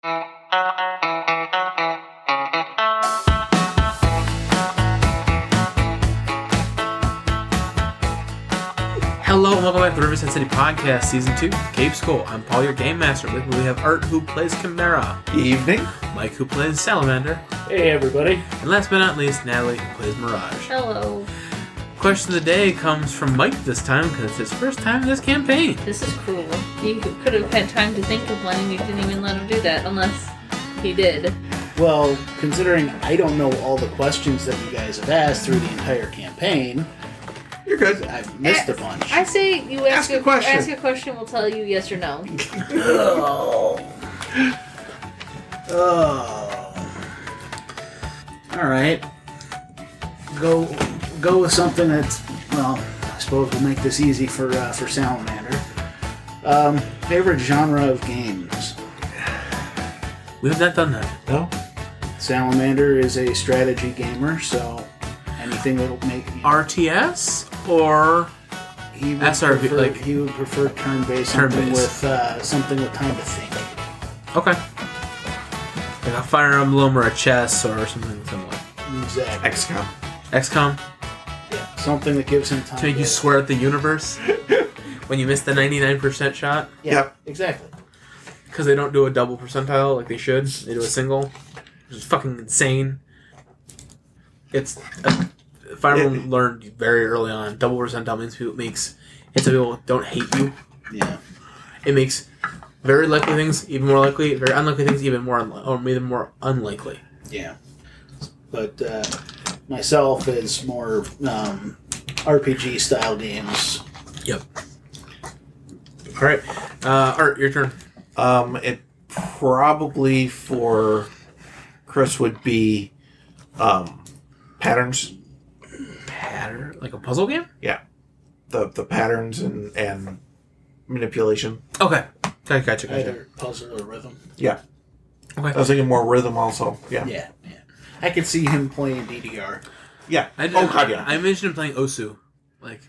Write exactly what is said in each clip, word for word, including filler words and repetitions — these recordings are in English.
Hello and welcome back to the Riverside City Podcast, Season two, Cape School. I'm Paul, your Game Master. With me we have Art, who plays Chimera. Evening. Mike, who plays Salamander. Hey, everybody. And last but not least, Natalie, who plays Mirage. Hello. Question of the day comes from Mike this time, because it's his first time in this campaign. This is cruel. You could have had time to think of one, and you didn't even let him do that, unless he did. Well, considering I don't know all the questions that you guys have asked through the entire campaign, You're good. I've missed a bunch. I say you ask, Ask a question. Ask a question, we'll tell you yes or no. Oh. Oh. All right. Go, go with something that's, well, I suppose we'll make this easy for uh, for Salamander. Um, favorite genre of games? We have not done that. No? Salamander is a strategy gamer, so anything that'll make R T S or he would S R P, prefer, like- he would prefer turn-based, Turn-based. something with uh, something with time to think. okay, like a Fire Emblem or a chess or something similar. Exactly. X COM. X COM Yeah, something that gives him time to make you swear at the universe when you miss the ninety-nine percent shot Yeah, Yep. exactly. because they don't do a double percentile like they should. They do a single, which is fucking insane. It's uh, Fire Emblem learned very early on. Double percentile means people makes it so people don't hate you. Yeah. It makes very likely things even more likely, very unlikely things even more unli- or even more unlikely. Yeah. But uh, myself is more um, R P G style games. Yep. All right, uh, Art, your turn. Um, it probably for Chris would be um, patterns. Pattern, like a puzzle game. Yeah. The the patterns and, and manipulation. Okay. Okay, gotcha, gotcha. Either puzzle or rhythm. Yeah. Okay. I was thinking more rhythm also. Yeah. Yeah, yeah. I could see him playing D D R. Yeah. I, oh, God, yeah. I mentioned him playing Osu, like.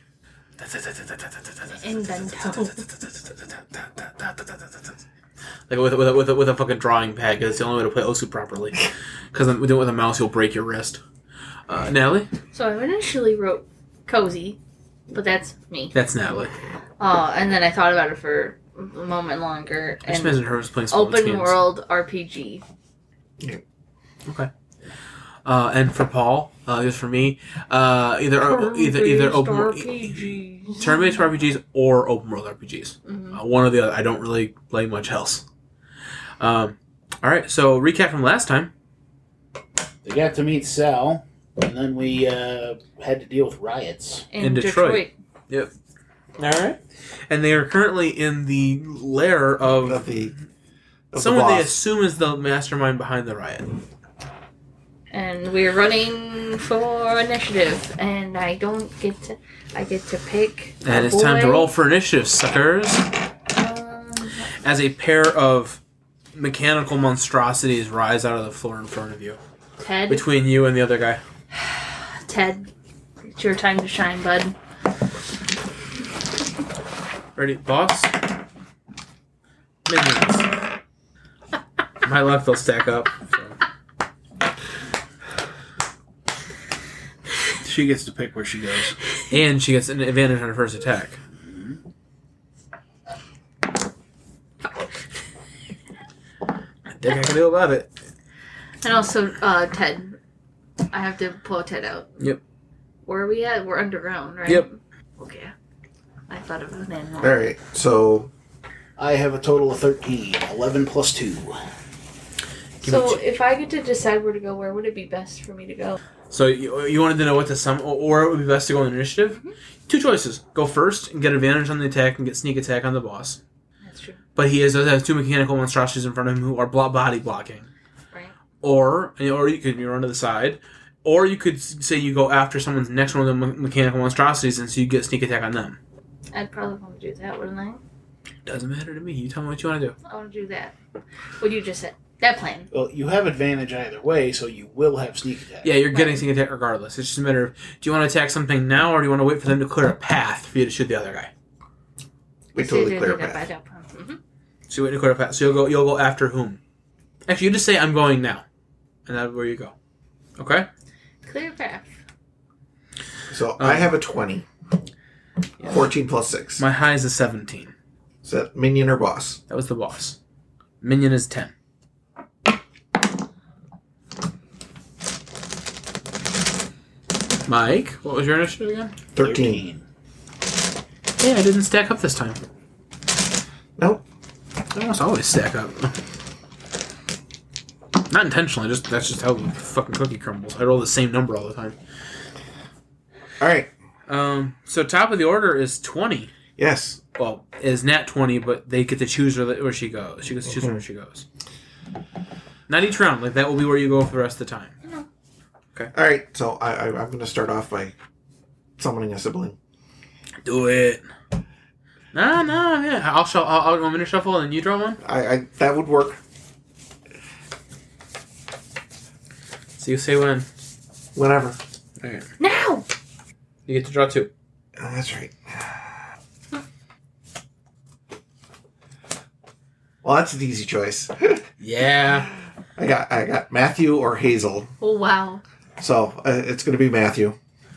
Like with with a, with a, with a fucking drawing pad, because it's the only way to play Osu properly. Because we do it with a mouse, you'll break your wrist. Uh, Natalie, So I initially wrote Cozy, but that's me. that's Natalie. Uh, and then I thought about it for a moment longer. I just And imagine her was playing sports open games. world R P G. Okay. Uh, and for Paul, uh, just for me, uh, either either either open R P Gs. turn-based R P Gs or open world R P Gs. Mm-hmm. Uh, one or the other. I don't really play much else. Um, all right. So recap from last time. They got to meet Sal, and then we uh, had to deal with riots. In, In Detroit. Detroit. Yep. All right. And they are currently in the lair of Of the, of someone the they boss. assume is the mastermind behind the riot. And we're running for initiative, and I don't get to. I get to pick. And a it's time to boy. roll for initiative, suckers. Um, As a pair of mechanical monstrosities rise out of the floor in front of you, Ted. between you and the other guy. Ted, it's your time to shine, bud. Ready, boss? Minions. My luck, they'll stack up. So. She gets to pick where she goes. And she gets an advantage on her first attack. I think I can do about it. And also, uh, Ted. I have to pull Ted out. Yep. Where are we at? We're underground, right? Yep. Okay. I thought of an animal. All right. So I have a total of thirteen. eleven plus two. So, if I get to decide where to go, where would it be best for me to go? So you, you wanted to know what to sum, or where it would be best to go in initiative? Mm-hmm. Two choices. Go first and get advantage on the attack and get sneak attack on the boss. That's true. But he has, has two mechanical monstrosities in front of him who are blo- body blocking. Right. Or or you could run to the side. Or you could say you go after someone's next one of the me- mechanical monstrosities and so you get sneak attack on them. I'd probably want to do that, wouldn't I? Doesn't matter to me. You tell me what you want to do. I want to do that. What you just said. That plan. Well, you have advantage either way, so you will have sneak attack. Yeah, you're getting Right. sneak attack regardless. It's just a matter of, do you want to attack something now or do you want to wait for them to clear a path for you to shoot the other guy? we So totally you clear did that by path. that plan. Mhm. So you wait to clear a path. So you'll go, you'll go after whom? Actually, you just say I'm going now, and that's where you go. Okay. Clear path. So Um, I have a twenty. Yeah. fourteen plus six. My high is a seventeen. Is that minion or boss? That was the boss. Minion is ten. Mike, what was your initiative again? thirteen. Yeah, I didn't stack up this time. Nope. I almost always stack up. Not intentionally, just that's just how the fucking cookie crumbles. I roll the same number all the time. All right. Um, so top of the order is twenty. Yes. Well, is Nat twenty, but they get to choose where, where she goes. She gets to choose Mhm. where she goes. Not each round. Like that will be where you go for the rest of the time. All right. So I, I, I'm going to start off by summoning a sibling. Do it. No, no, yeah. I'll shuffle. I'll, I'll want me to shuffle and you draw one. I, I that would work. So you say when. Whenever. All right. Now! You get to draw two. Uh, that's right. Well, that's an easy choice. Yeah. I got I got Matthew or Hazel. Oh, wow. So uh, it's going to be Matthew.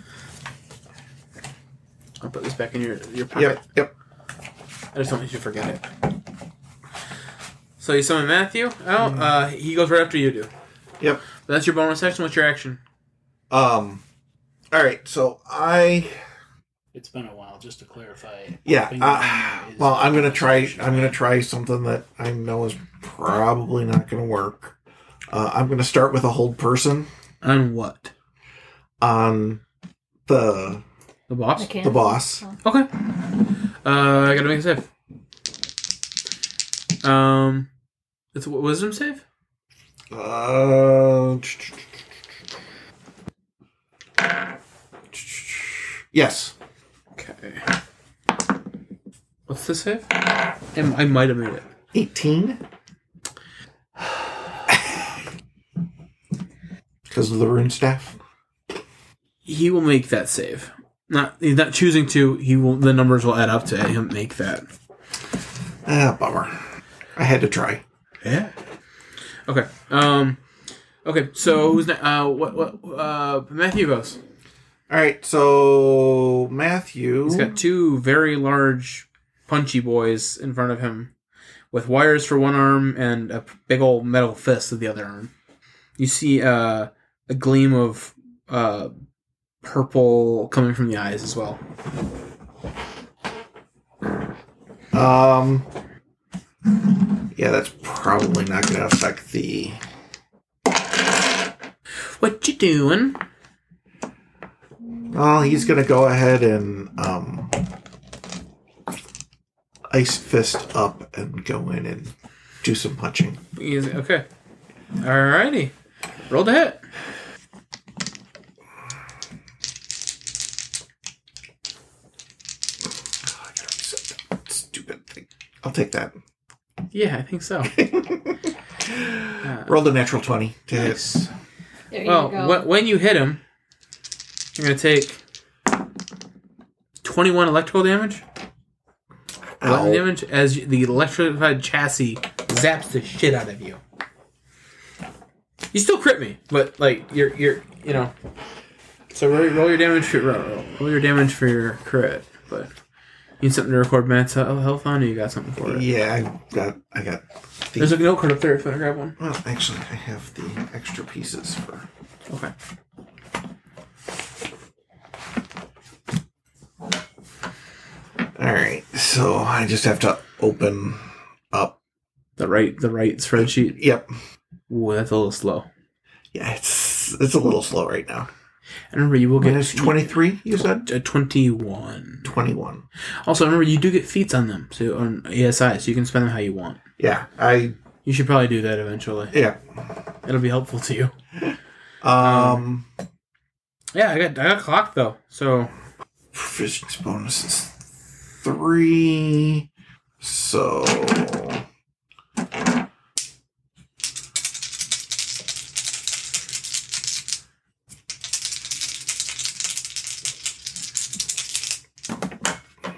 I'll put this back in your your pocket. Yep. Yep. I just don't want you to forget it. So you summon Matthew. Oh, uh, he goes right after you do. Yep. That's your bonus action. What's your action? Um. All right. So I. It's been a while, just to clarify. Yeah. Ping Uh, pong is- well, I'm gonna try. I'm gonna try something that I know is probably not gonna work. Uh, I'm gonna start with a hold person On what? on the The boss. I can't. the boss. Oh. Okay. Uh, I gotta make a save. Um, it's a wisdom save. Uh. Yes. Okay. What's the save? I I might have made it. eighteen. Because of the rune staff. He will make that save. Not he's not choosing to. He will. The numbers will add up to him make that. Ah, bummer. I had to try. Yeah. Okay. Um. Okay. So who's ne- uh what what uh Matthew goes. All right, so Matthew. He's got two very large, punchy boys in front of him, with wires for one arm and a big old metal fist with the other arm. You see uh, a gleam of uh, purple coming from the eyes as well. Um. Yeah, that's probably not going to affect the. What you doing? Well, he's going to go ahead and um, ice fist up and go in and do some punching. Easy. Okay. Alrighty. Roll the hit. Oh, I gotta reset that stupid thing. I'll take that. Yeah, I think so. Rolled a natural twenty to hit. Nice. There you Well, go. wh- when you hit him, you're going to take twenty-one electrical damage. Lightning Ow. damage as the electrified chassis zaps the shit out of you. You still crit me, but like you're you're you know. So roll, roll your damage for roll, roll your damage for your crit, but you need something to record Matt's uh, health on, or you got something for it? Yeah, I got. I got. The, There's a note card up there if you want to grab one. well, actually, I have the extra pieces for. Okay. All right, so I just have to open up. The right the right spreadsheet. Yep. Ooh, that's a little slow. Yeah, it's it's a little slow right now. And remember, you will get Minus twenty-three, you said? a twenty-one. twenty-one. Also, remember, you do get feats on them, so on A S I, so you can spend them how you want. Yeah, I. You should probably do that eventually. Yeah. It'll be helpful to you. Um. Yeah, I got I got clocked though, so Proficiency bonus is three. So.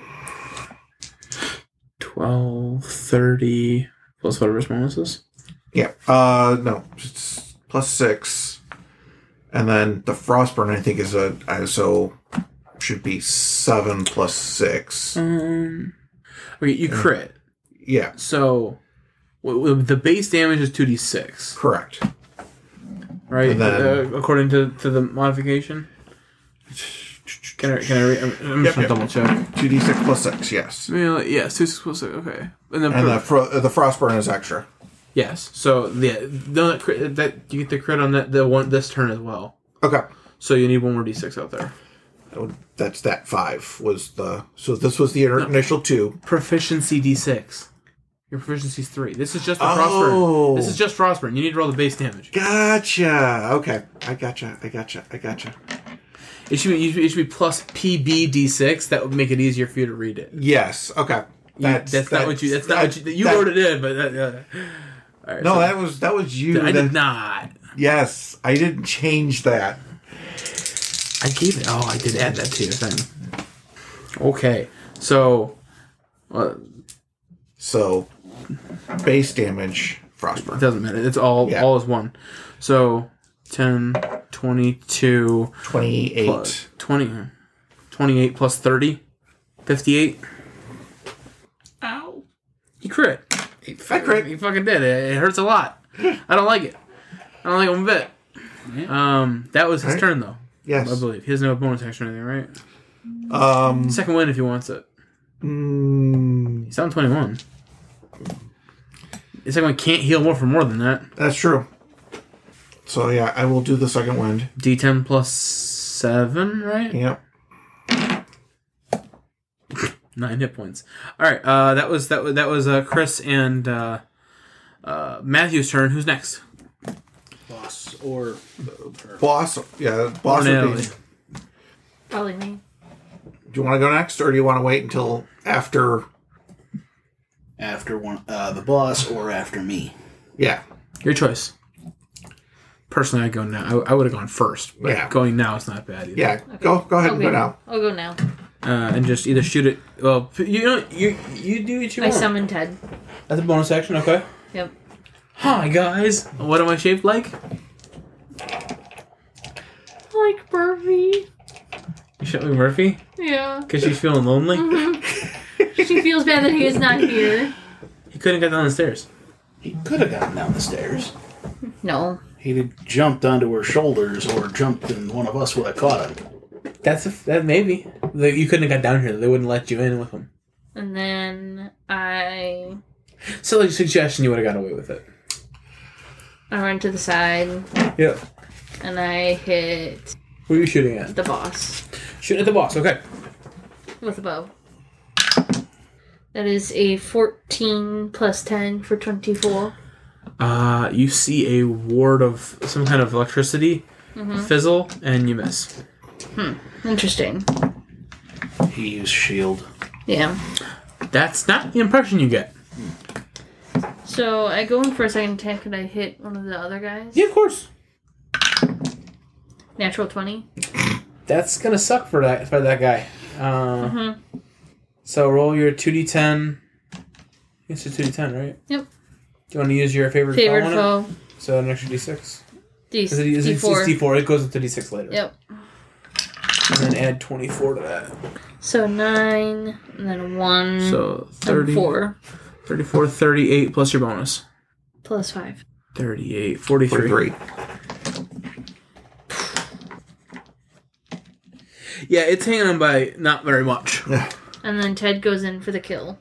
twelve, thirty plus whatever his bonus is. Yeah. Uh, no. It's plus six. And then the Frostburn, I think, is a... Uh, so should be seven plus six. Um, okay, you crit. Yeah. So w- w- the base damage is two d six. Correct. Right? And then- uh, according to, to the modification? Can I, can I read? I'm, I'm Yep, just going to yep. double check. two d six plus six, yes. I mean, like, yes, two d six plus six, okay. And then And per- the, fro- the Frostburn is extra. yes. So, yeah, no, that, crit, that you get the crit on that the one this turn as well. Okay. So you need one more d six out there. Oh, that's that five was the... So this was the initial two. Proficiency d six. Your proficiency is three. This is just the Oh. Frostburn. This is just Frostburn. You need to roll the base damage. Gotcha. Okay. I gotcha. I gotcha. I gotcha. It should be, it should be plus P B d six. That would make it easier for you to read it. Yes. Okay. That's, that's not what you. That's not what you. You that- wrote it in, but that, uh, all right, No, so- that was that was you. I that- did not. Yes, I didn't change that. I gave it. Oh, I did add that to your thing. Okay, so uh, So, base damage, it Frostburn. doesn't matter. It's all Yeah. all is one. So ten, twenty-two, twenty-eight. plus twenty, twenty-eight plus thirty, fifty-eight. Ow! You crit. You I crit. You fucking did. It, it hurts a lot. I don't like it. I don't like it one bit. Um, that was his Right. turn though. Yes. I believe he has no bonus action or anything, right? Um. Second win if he wants it. mm, He's down twenty-one. The second one can't heal more for more than that. that's true. So yeah, I will do the second wind. D ten plus seven, right? Yep. Nine hit points. All right. Uh, that was that was that was uh, Chris and uh, uh, Matthew's turn. Who's next? Boss or... Boss. Yeah. Boss. Or Would Natalie. be, Probably me. do you want to go next, or do you want to wait until after? After one, uh, the boss or after me. Yeah. Your choice. Personally, I'd go now. I, I would have gone first. But Yeah. going now is not bad either. Yeah. Go. Go ahead and go Okay, now. I'll go now. Uh, and just either shoot it. Well, you know, you you do what you I want. summon Ted. That's a bonus action. Okay. Yep. Hi guys. What am I shaped like? Like Murphy. You shaped like Murphy Yeah. because she's feeling lonely. She feels bad that he is not here. He couldn't get down the stairs. He could have gotten down the stairs. No. He'd have jumped onto her shoulders or jumped and one of us would have caught him. That's a, that maybe Like, you couldn't have got down here. They wouldn't let you in with him. And then I Silly suggestion. You would have got away with it. I run to the side Yeah. and I hit Who are you shooting at? the boss Shooting at the boss. Okay. with a bow. That is a fourteen plus ten for twenty-four. Uh, you see a ward of some kind of electricity fizzle, and you miss. Interesting. He used shield. Yeah. That's not the impression you get. So I go in for a second attack and I hit one of the other guys. Yeah, of course. Natural twenty. That's gonna suck for that for that guy. Uh, Mhm. So roll your two d ten. It's a two d ten, right? Yep. Do you want to use your favorite, Favorite foe on foe. it? So an extra d six. D- Is it, is it, D4. It's d four. It goes into d six later. Yep. And then add twenty-four to that. So nine, and then one, So and thirty, four, thirty-four, thirty-eight plus your bonus. plus five. thirty-eight, forty-three. Forty-three. Yeah, it's hanging on by not very much. And then Ted goes in for the kill.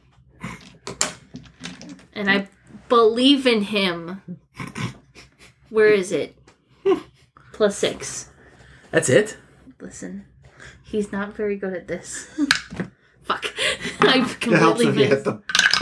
And I believe in him. Where is it? Plus six. That's it? Listen, he's not very good at this. Fuck. I It helps completely if you hit missed. them.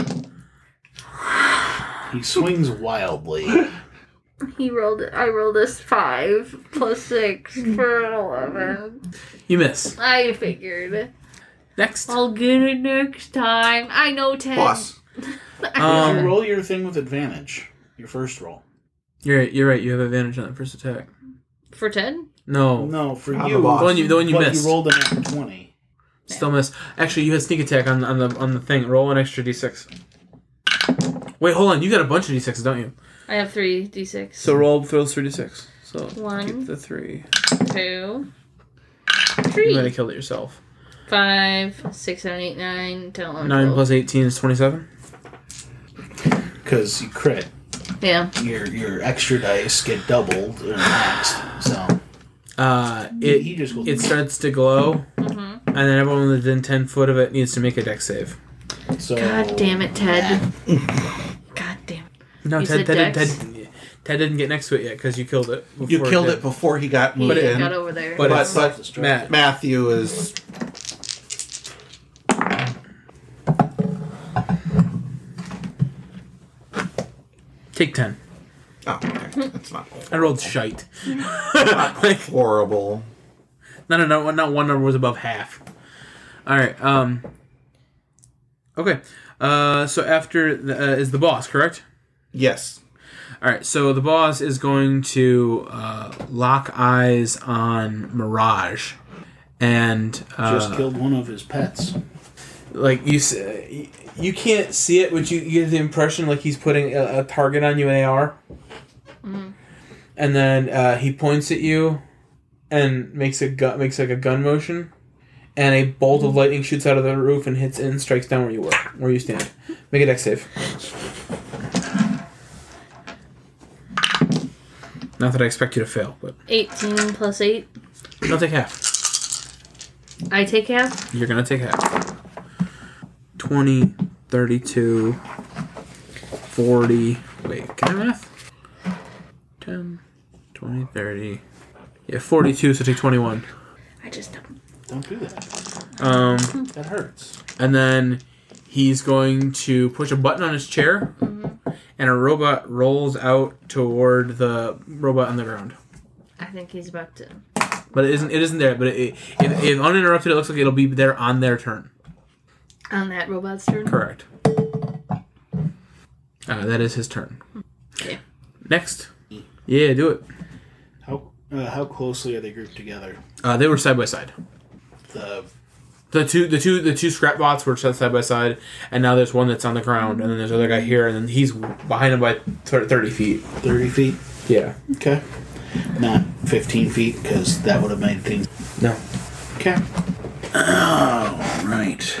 He swings wildly. He rolled it. I rolled this five plus six for eleven. You miss. I figured. Next. I'll get it next time. I know Ted. Boss. Um, you roll your thing with advantage. Your first roll. You're right, you're right. You have advantage on that first attack. For Ted? No. No, for On you. the boss. The one you, the one you but missed. you rolled a natural twenty. Still miss. Actually, you had sneak attack on, on the on the thing. Roll an extra d six. Wait, hold on. You got a bunch of d sixes, don't you? I have three d six. So roll throws three d six. So One. keep the three. Two. You Three. might have killed it yourself. Five, six, seven, eight, nine, ten, eleven, Nine twelve. plus eighteen is twenty-seven. Because you crit, Yeah. your your extra dice get doubled or maxed. So Uh, it he just goes. it starts to glow, Mm-hmm. and then everyone within ten foot of it needs to make a dex save. So, God damn it, Ted. God damn it. No, You Ted, said Ted, Ted, dex? Ted, Ted didn't get next to it yet because you killed it. You before killed did. it before he got He moved it- in. got over there. But But, it's but Matt. Matthew is. Take ten. Oh, okay. That's not I rolled shite. Like, horrible. no, no, no, not one number was above half. All right. Um. Okay. Uh. So after the, uh, is the boss, correct? Yes. All right. So the boss is going to uh, lock eyes on Mirage, and uh, just killed one of his pets. like you, s- you can't see it, but you, you get the impression like he's putting a, a target on you in A R, Mm-hmm. and then uh, he points at you, and makes a gun, makes like a gun motion, and a bolt of lightning shoots out of the roof and hits and strikes down where you were, where you stand. Make a dex save. Not that I expect you to fail, but eighteen plus eight. I'll take half. I take half? You're gonna take half. twenty, thirty-two, forty. Wait, can I math? ten, twenty, thirty. Yeah, forty-two, so take twenty-one. I just don't. Don't do that. Um, That hurts. and then he's going to push a button on his chair, and a robot rolls out toward the robot on the ground. I think he's about to. But it isn't. It isn't there. But it, if, if uninterrupted, it looks like it'll be there on their turn. On that robot's turn? Correct. Uh, that is his turn. Okay. Next. Yeah, do it. How uh, how closely are they grouped together? Uh, they were side by side. The The two, the two, the two scrap bots were side by side, and now there's one that's on the ground, and then there's another guy here, and then he's behind him by thirty feet. thirty feet. Yeah. Okay. Not fifteen feet, because that would have made things. No. Okay. All right.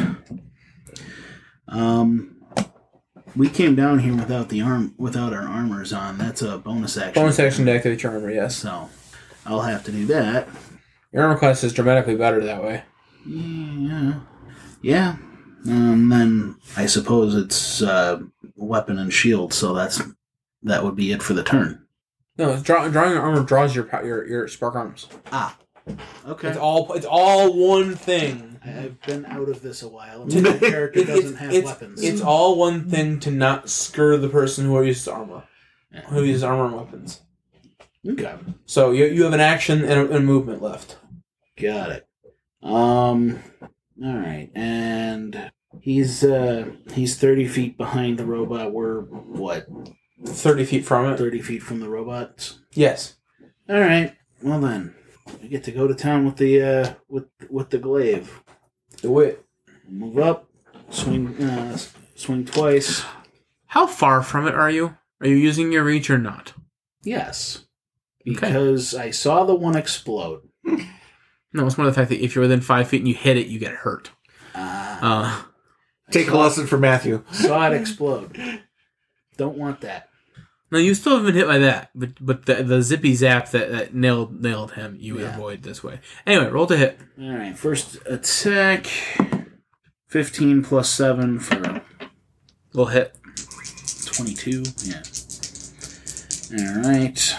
Um, we came down here without the arm, without our armors on. That's a bonus action. Bonus action to activate your armor. Yes. So, I'll have to do that. Your armor class is dramatically better that way. Yeah. Yeah. And then I suppose it's uh, weapon and shield. So that's that would be it for the turn. No, it's draw, drawing your armor draws your pow- your your spark arms. Ah. Okay. It's all it's all one thing. I've been out of this a while, and my character It- doesn't it's, have it's, weapons. It's all one thing to not scur the person who uses armor, who uses armor and weapons. Okay. So you you have an action and a, and a movement left. Got it. Um. All right, and he's uh he's thirty feet behind the robot. We're what? Thirty feet from it. Thirty feet from the robots. Yes. All right. Well then, we get to go to town with the uh with with the glaive. Do it. Move up, swing, uh, swing twice. How far from it are you? Are you using your reach or not? Yes, Okay. because I saw the one explode. No, it's more the fact that if you're within five feet and you hit it, you get hurt. Uh, Uh, Take a lesson from Matthew. saw it explode. Don't want that. no, you still haven't been hit by that, but but the the zippy zap that, that nailed nailed him, you would Yeah. avoid this way. Anyway, roll to hit. All right, first attack. Fifteen plus seven for We'll hit. twenty-two. Yeah. All right.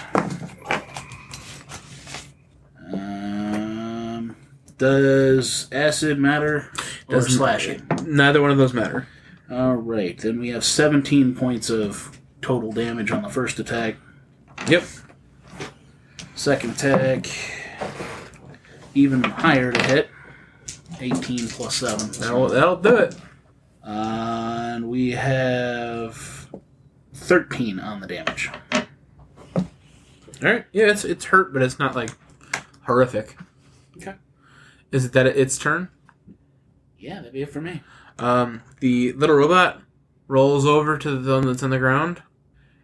Um, does acid matter or Doesn't- slashing? Neither one of those matter. All right, then we have seventeen points of total damage on the first attack. Yep. Second attack, even higher to hit. eighteen plus seven. That'll that'll do it. Uh, and we have thirteen on the damage. All right. Yeah, it's it's hurt, but it's not like horrific. Okay. Is it that it's turn? Yeah, that'd be it for me. Um, the little robot rolls over to the one that's on the ground,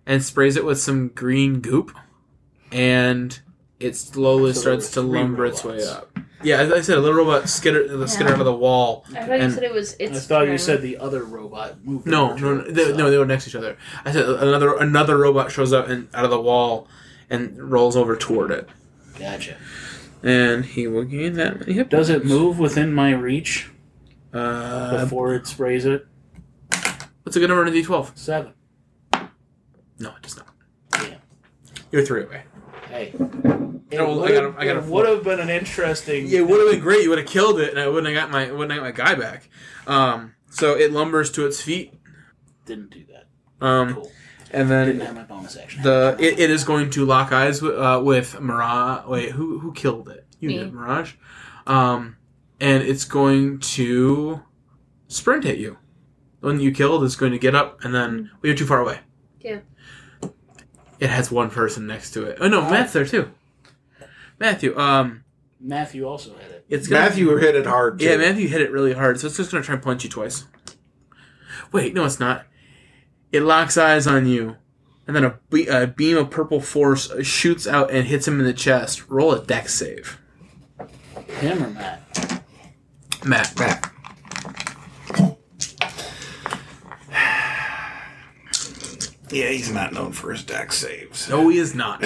and sprays it with some green goop, and it slowly So starts to there were three lumber its way robots. up. Yeah, as I said, a little robot skitter, the skitter Yeah. out of the wall. I thought you And- said it was its I thought you turn. said the other robot moved. No, over no, to no, it, they, so- no, they were next to each other. I said another another robot shows up and out of the wall and rolls over toward it, Gotcha. and he will gain that many hit Does it points. move within my reach Uh, before it sprays it? what's a good number in D twelve? Seven. No, it does not. Yeah. You're three away. Hey. No, I got a- I got a It would have been an interesting. Yeah, it would have been great. You would have killed it, and I wouldn't have got my wouldn't have got my guy back. Um, so it lumbers to its feet. Didn't do that. Um, Cool. and Didn't then have my bonus action. the it, it is going to lock eyes with, uh, with Mirage. Wait, who who killed it? You Me. did, Mirage. Um, and it's going to sprint at you. The one you killed is going to get up, and then well, you're too far away. Yeah. It has one person next to it. Oh no, Matt's there too. Matthew. Um, Matthew also had it. it's gonna, Matthew hit it hard, too. Yeah, Matthew hit it really hard, so it's just going to try and punch you twice. Wait, no, it's not. It locks eyes on you, and then a, be- a beam of purple force shoots out and hits him in the chest. Roll a dex save. Him or Matt? Matt. Matt. Yeah, he's not known for his dex saves. No, he is not.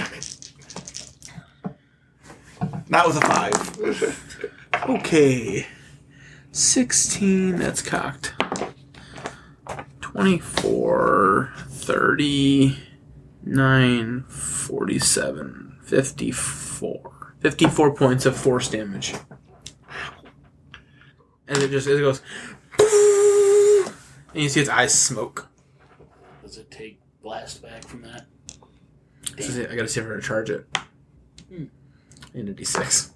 Not with a five. Okay. sixteen, that's cocked. twenty-four, thirty, nine, forty-seven, fifty-four. fifty-four points of force damage. And it just it goes. And you see its eyes smoke. Does it take blast back from that? This is it. I gotta see if I can charge it. Hmm. Into D six.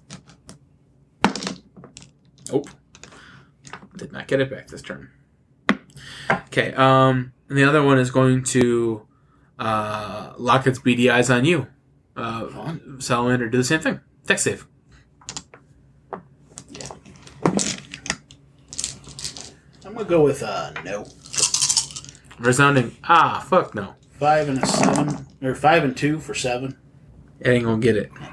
Nope. Did not get it back this turn. Okay, um, and the other one is going to uh, lock its beady eyes on you. Uh, Fun. Salamander, do the same thing. Dex save. Yeah. I'm gonna go with uh no. Resounding, ah, fuck no. Five and a seven, or five and two for seven. It ain't gonna get it.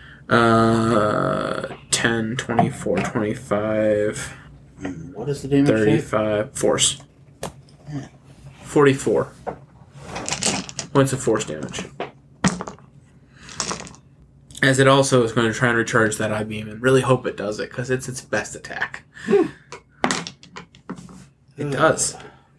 Uh, ten, twenty-four, twenty-five, Hmm, What is the damage? shape? thirty-five, force. forty-four points of force damage. As it also is going to try and recharge that eye beam and really hope it does it because it's its best attack. It does.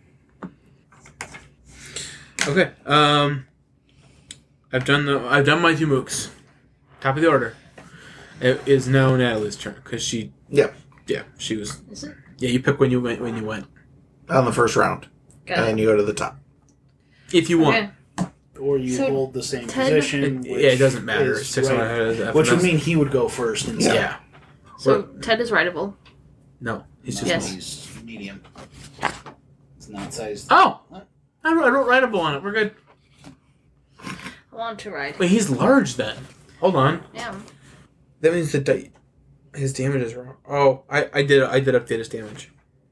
Okay. Um, I've done the I've done my two mooks. Top of the order. It is now Natalie's turn because she Yep. yeah she was Is it? yeah you pick when you went when you went On the first round. Got And it. then you go to the top. if you want. Okay. Or you So, hold the same Ted- position. It, which yeah, it doesn't matter. is Six right- on ahead. Which would mean he would go first instead. yeah. So Ted is rideable. No, he's just Yes. He's medium. It's not sized. Oh, I wrote, I wrote writable on it. We're good. I want to ride. Wait, he's large then. Hold on. Yeah. That means the di- his damage is wrong. Oh, I, I did I did update his damage.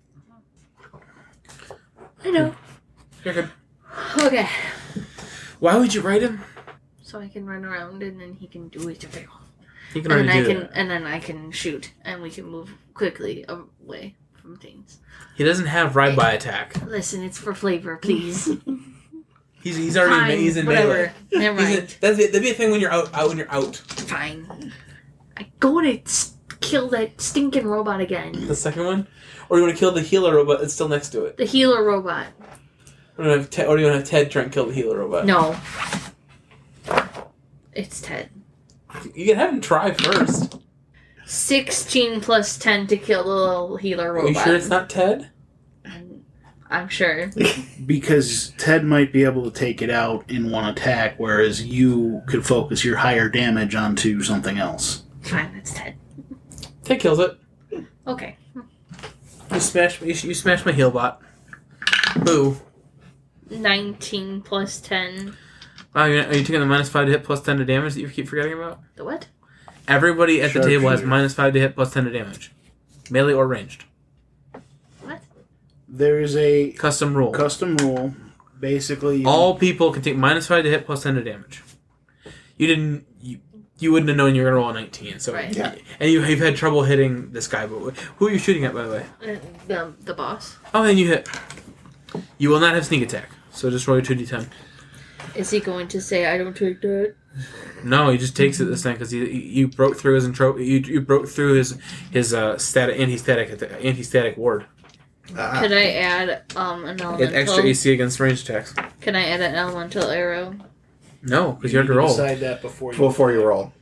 I know. You're good. Okay. Why would you write him? So I can run around and then he can do his thing. He can And then already I do can that. and then I can shoot and we can move quickly away from things. He doesn't have ride by attack. Listen, it's for flavor, please. He's he's already Fine, in, he's in whatever. melee. Never He's in, mind. that's it. That'd be a thing when you're out out when you're out. Fine. I go to s- kill that stinking robot again. The second one, or you want to kill the healer robot that's still next to it. The healer robot. Or do you want to have Ted, or do you want to have Ted try and kill the healer robot? No. It's Ted. You can have him try first. Sixteen plus ten to kill the little healer Are robot. you sure it's not Ted? I'm sure. Because Ted might be able to take it out in one attack, whereas you could focus your higher damage onto something else. Fine, that's Ted. Ted kills it. Okay. You smash you, you smash my heal bot. Boo. Nineteen plus ten. Wow, you're, are you taking the minus five to hit plus ten to damage that you keep forgetting about? The what? Everybody at the table has Sharpshooter. minus five to hit plus ten to damage. Melee or ranged. What? There's a Custom rule. custom rule basically, you All people can take minus five to hit, plus ten to damage. You didn't. You, you wouldn't have known you were gonna roll a nineteen. So Right. Yeah. and you, you've had trouble hitting this guy. But who are you shooting at, by the way? Uh, The, the boss. Oh, and you hit. You will not have sneak attack. So just roll your two d ten. Is he going to say, I don't take that? No, he just takes it this time because you you broke through his intro. You, you broke through his his uh static anti-static anti-static ward. Ah, Can I add um an Get elemental? extra A C against ranged attacks. Can I add an elemental arrow? No, because you you have to need roll. decide that before you. before you roll.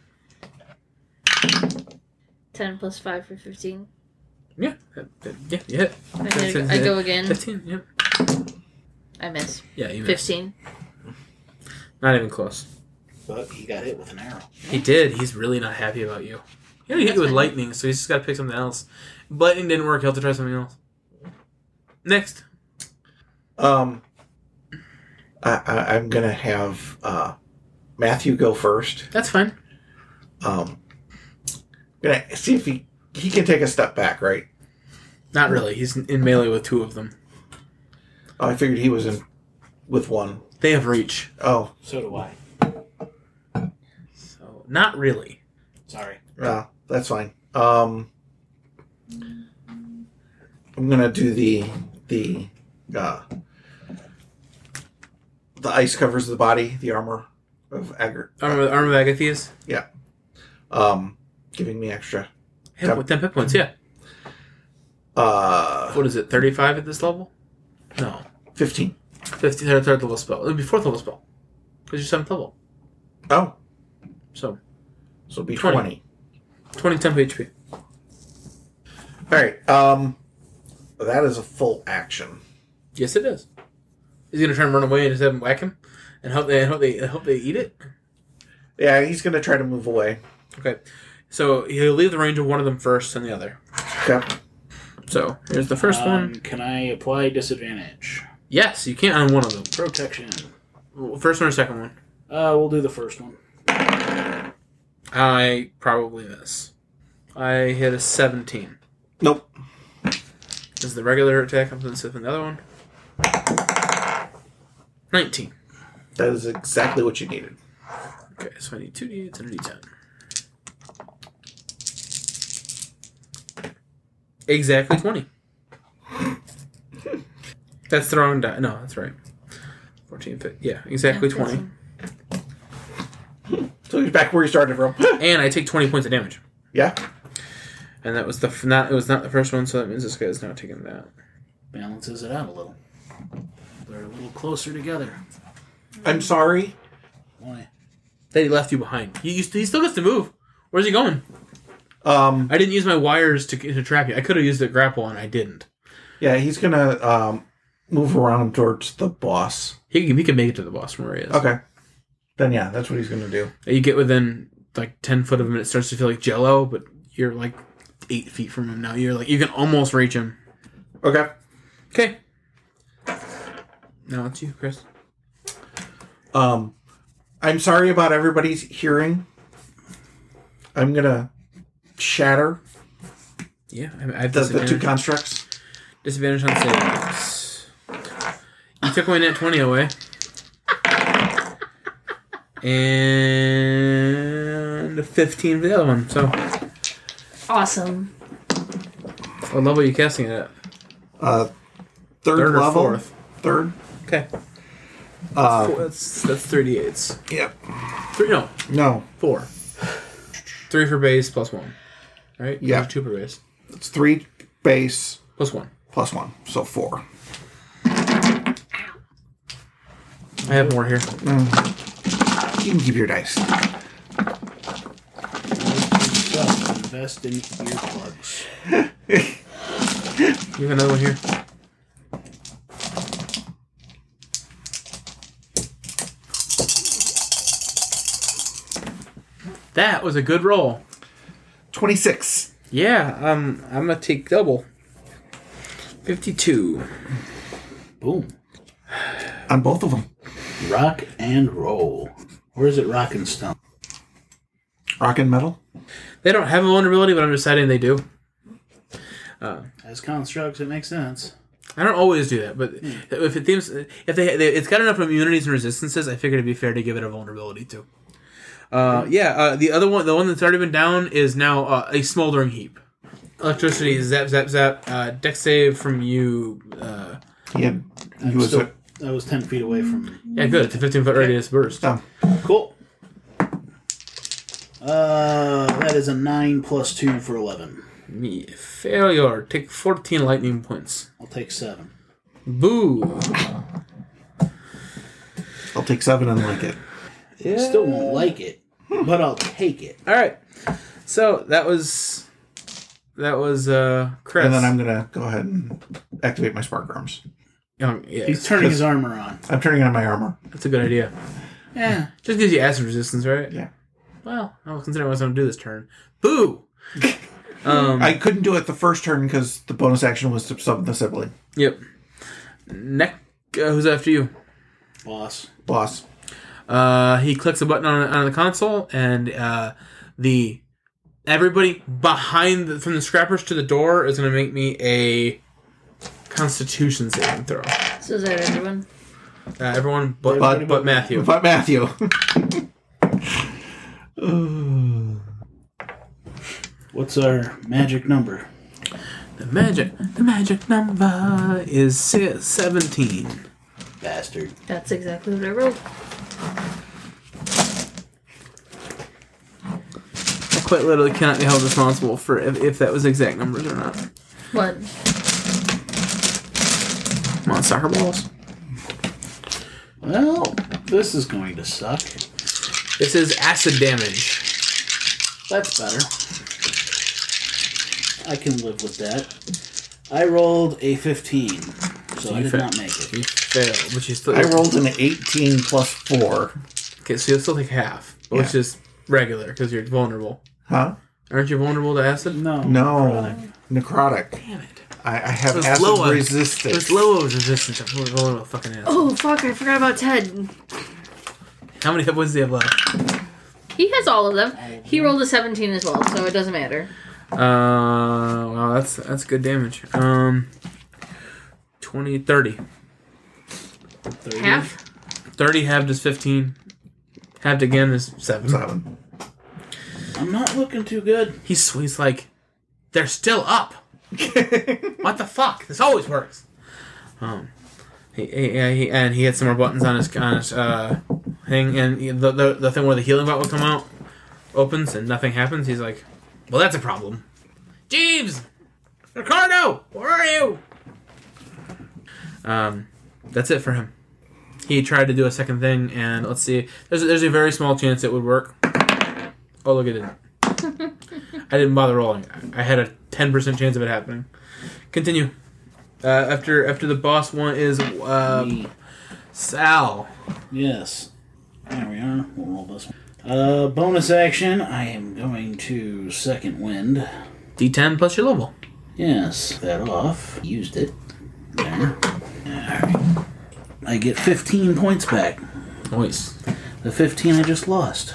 Ten plus five for fifteen. Yeah, that- that- yeah, you hit. I, hit, I go again. Fifteen. Yep. I miss. Yeah, you missed. Fifteen. Not even close. But he got hit with an arrow. He did. He's really not happy about you. He only hit you with fine. lightning, so he's just got to pick something else. Lightning didn't work. He'll have to try something else. Next. Um, I, I, I'm gonna have uh, Matthew go first. That's fine. Um, gonna see if he he can take a step back, right? Not really. He's in melee with two of them. Oh, I figured he was in with one. They have reach. Oh, So do I. So, not really. Sorry. yeah, that's fine. Um, I'm gonna do the the uh, the ice covers the body, the armor of Agar. Armor, Armor of Agathias. Yeah. Um, giving me extra. Hit Yep. with ten hit points, yeah. Uh, What is it, thirty-five at this level? No. fifteen. fifty, third, third level spell. It would be fourth level spell. Because you're seventh level. Oh, So, so it'll be twenty. twenty. twenty temp H P. All right. Um, that is a full action. Yes, it is. He's going to try and run away and just have him whack him? And hope they, hope they, hope they eat it? Yeah, he's gonna try to move away. Okay. So, he'll leave the range of one of them first and the other. Okay. So, here's the first Um, one. Can I apply disadvantage? Yes, you can't on one of them. Protection. First one or second one? Uh, we'll do the first one. I probably miss. I hit a seventeen. Nope. This is the regular attack. I'm going to the other one. nineteen. That is exactly what you needed. Okay, so I need two d eights and a d ten. Exactly twenty. That's the wrong die. No, that's right. fourteen, fifteen. Yeah, exactly Yeah, twenty. So he's back where he started from. And I take twenty points of damage. Yeah. And that was the f- not. It was not the first one, so that means this guy's now taking that. Balances it out a little. They're a little closer together. I'm sorry. Why? Then he left you behind. He, he he still gets to move. Where's he going? Um. I didn't use my wires to to trap you. I could have used the grapple, and I didn't. Yeah, he's gonna um move around towards the boss. He can, he can make it to the boss from where he is. Okay. Then yeah, that's what he's gonna do. You get within like ten foot of him, and it starts to feel like Jello, but you're like eight feet from him now. You're like you can almost reach him. Okay. Okay. Now it's you, Chris. Um, I'm sorry about everybody's hearing. I'm gonna shatter Yeah, I, I have the, the two disadvantage. constructs. Disadvantage on saves. You took my net twenty away. And a fifteen for the other one. So, Awesome. what level are you casting it at? Uh, third, Third or level. fourth? Third. Okay. Uh, Four, that's that's thirty-eights. Yep. Three, no, No, four. Three for base plus one. Right? Yeah. Or two per base. it's three base Plus one. plus one, so four. I have more here. You can keep your dice. Stuff. Invest in earplugs. You have another one here? That was a good roll. Twenty-six. Yeah, um, I'm gonna take double. Fifty-two. Boom. On both of them. Rock and roll. Or is it rock and stone? Rock and metal. They don't have a vulnerability, but I'm deciding they do. As constructs, it makes sense. I don't always do that, but if it seems if they, they it's got enough immunities and resistances, I figured it'd be fair to give it a vulnerability too. Uh, yeah, uh, the other one, the one that's already been down, is now uh, a smoldering heap. Electricity, zap, zap, zap. Uh, deck save from you. Uh, He had. He I'm was. still, A, I was ten feet away from. yeah, good. It's a fifteen foot radius burst. oh, Cool. Uh, that is a nine plus two for eleven. Me failure. Take fourteen lightning points. I'll take seven. Boo. I'll take seven and like it. I still won't like it, but I'll take it. All right. So that was that was uh, Chris. And then I'm gonna go ahead and activate my spark arms. Um, yeah, He's turning his armor on. I'm turning on my armor. that's a good idea. Yeah. Just gives you acid resistance, right? Yeah. Well, I was considering what I was going to do this turn. Boo. um. I couldn't do it the first turn because the bonus action was to summon the sibling. Yep. Neck. Uh, who's after you? Boss. Boss. Uh, he clicks a button on, on the console, and uh, the everybody behind the, from the scrappers to the door is going to make me a Constitution saving throw. So is that everyone? Uh, everyone but But- but, but Matthew. But Matthew. What's our magic number? The magic, the magic number is se- seventeen. Bastard. That's exactly what I rolled. I quite literally cannot be held responsible for if, if that was exact numbers or not. What? Come on, soccer balls. Well, this is going to suck. This is acid damage. That's better. I can live with that. I rolled a fifteen, so I You did fa- not make it. You failed, but you still. I rolled an eighteen plus four. Okay, so you'll still take half, which Yeah. is regular because you're vulnerable. Huh? Aren't you vulnerable to acid? No. No. Necrotic. Damn it. I, I have It's acid lower. resistance. It's low resistance to vulnerable fucking acid. Oh, fuck, I forgot about Ted. How many hit points do you have left? He has all of them. He rolled a seventeen as well, so it doesn't matter. Uh, wow, that's that's good damage. Um, twenty, thirty. thirty. Half? thirty halved is fifteen. Halved again is seven. Seven. I'm not looking too good. He's, he's like, they're still up. What the fuck? This always works. Um, he, he, he and he had some more buttons on his on his uh thing, and he- the, the the thing where the healing bot will come out opens and nothing happens. He's like, well, that's a problem. Jeeves, Ricardo, where are you? Um, that's it for him. He tried to do a second thing, and let's see. There's there's a very small chance it would work. Oh, look at it. I didn't bother rolling. I had a ten percent chance of it happening. Continue. Uh, after after the boss one is uh, Me. Sal. Yes. There we are. We'll roll this one. Uh, bonus action. I am going to second wind. D ten plus your level. Yes. That off. Used it. There. Alright. I get fifteen points back. Nice. The fifteen I just lost.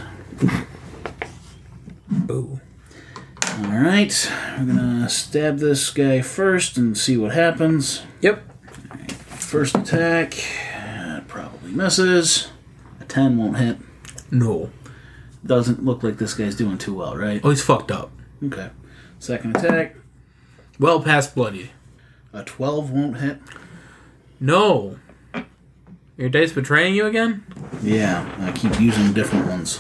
Boo. Alright. We're gonna stab this guy first and see what happens. Yep. First attack. Uh, probably misses. A ten won't hit. No. Doesn't look like this guy's doing too well, right? Oh, he's fucked up. Okay. Second attack. Well past bloody. A twelve won't hit. No. Your dice betraying you again? Yeah, I keep using different ones.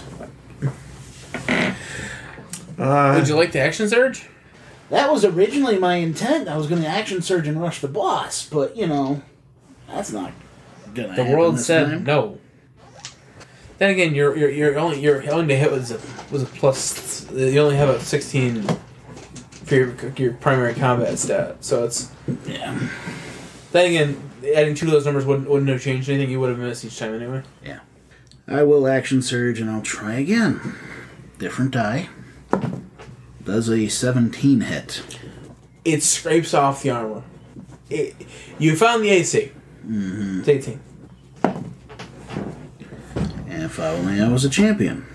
Uh, Would you like the action surge? That was originally my intent. I was going to action surge and rush the boss, but you know, that's not gonna The happen world this said time. no. Then again, your your your only your only to hit was a was a plus. You only have a sixteen for your your primary combat stat, so it's. Yeah, Then again, adding two of those numbers wouldn't wouldn't have changed anything. You would have missed each time anyway. yeah. I will action surge and I'll try again. Different die. Does a seventeen hit? It scrapes off the armor. It, you found the A C. Mm-hmm. It's eighteen. And if only I was a champion.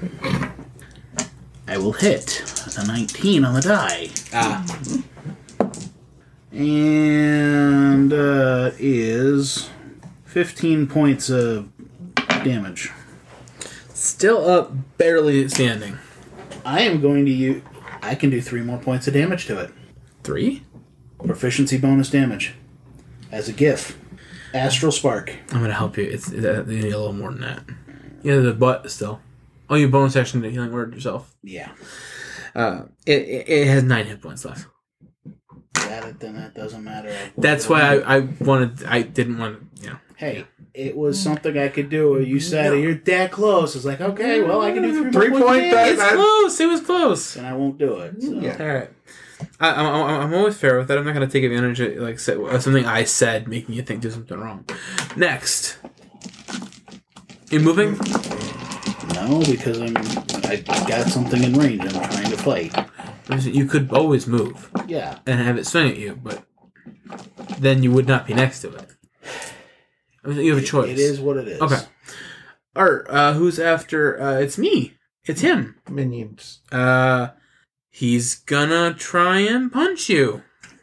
I will hit a nineteen on the die. Ah. And uh, is fifteen points of damage. Still up, barely standing. I am going to use... I can do three more points of damage to it. Three? Proficiency bonus damage. As a GIF. Astral Spark. I'm gonna help you. It's it, you need a little more than that. Yeah, the butt still. Oh, you bonus action to healing word yourself. Yeah. Uh, it, it it has nine hit points left. Got it, then that doesn't matter. That's why I, I wanted. I didn't want to. You know. Hey, it was something I could do. You said you're that close. It's like, okay, well, I can do three, Three more points. point of that- damage, It's I- close. It was close. and I won't do it. So. Yeah. All right. I, I'm, I'm I'm always fair with that. I'm not gonna take advantage of like say, of something I said making you think do something wrong. Next, you moving? No, because I'm I got something in range. I'm trying to fight. You could always move Yeah. and have it swing at you, but then you would not be next to it. I mean, you have a choice. It is what it is. Okay. Art, uh, who's after? Uh, it's me. It's him. Minions. Uh, he's gonna try and punch you.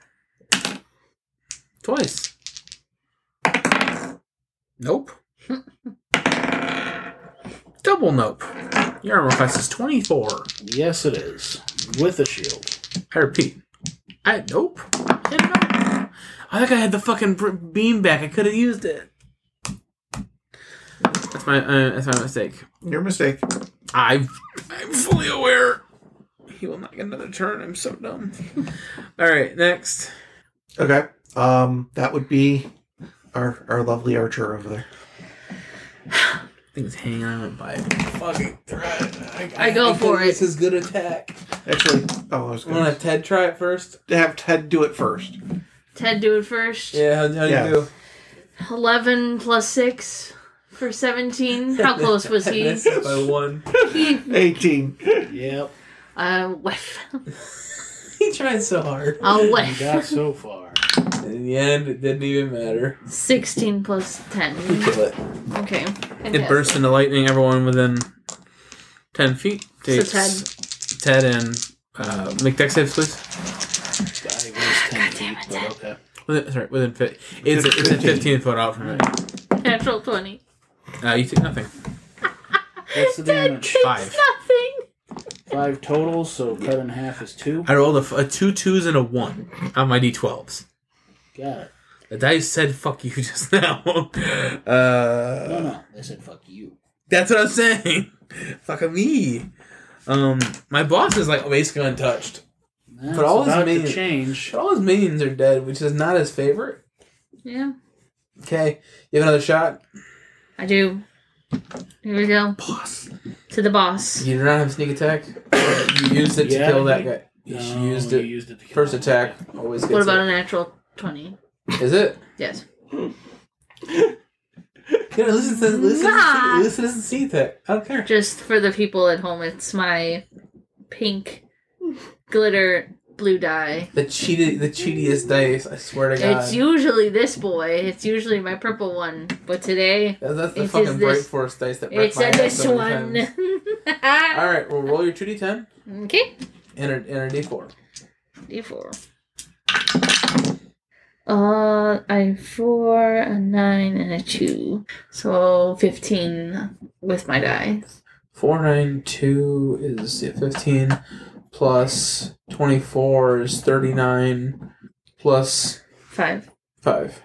Twice. Nope. Double nope. Your armor class is twenty-four. Yes, it is. With a shield. I repeat. I nope. I had nope. I think I had the fucking br- beam back. I could have used it. That's my uh, that's my mistake. Your mistake. I I'm fully aware. He will not get another turn. I'm so dumb. All right, next. Okay. Um, that would be our our lovely archer over there. Thing's hanging on by a fucking thread. I, I go for This it. is good attack. Actually, oh, I was I'm gonna going have Ted try it first. to have Ted do it first. Ted, do it first. Yeah, how, how Yeah. do you do? eleven plus six for seventeen. How close was he? Missed by one. he eighteen. Yep. uh, whiff. He tried so hard. I'll You whiff. got so far. In the end, it didn't even matter. sixteen plus ten. Kill it. Okay. It bursts into lightning. Everyone within ten feet takes So Ted and uh, make dex saves, please. I was ten feet, but okay. Within, sorry, within fi- it's a, it's a fifteen foot out from it. Natural twenty. Uh, you take nothing. What's the Ted damage? takes Five. nothing. Five total, so cut in half is two. I rolled a, f- a two twos and a one on my d twelves. Got it. The dice said "fuck you" just now. No, uh, no. They said fuck you. that's what I'm saying. Fuck me. Um, my boss is like basically untouched. That's all his about to minions- change. But all his minions are dead, which is not his favorite. Yeah, Okay, you have another shot. I do. Here we go. Boss. To the boss. You do not have sneak attack. You used it to Yeah, kill that you- guy. You No, used you it. used it to kill First him. attack always gets What about it. a natural twenty? Is it? Yes. Yeah, listen to listen Nah. to listen to sneak attack. I don't care. Just for the people at home, it's my pink glitter blue die. The cheated, the cheatiest dice. I swear to God. It's usually this boy. It's usually my purple one. But today, That- That's the it fucking is Bright this- Force dice that wrecked it's my a ass this so many one. times. All right, we'll roll your two d ten Okay. and a, and a d four. D four. Uh, I have four, a nine, and a two. So fifteen with my die. Four nine two is yeah, fifteen plus twenty four is thirty nine plus Five. five.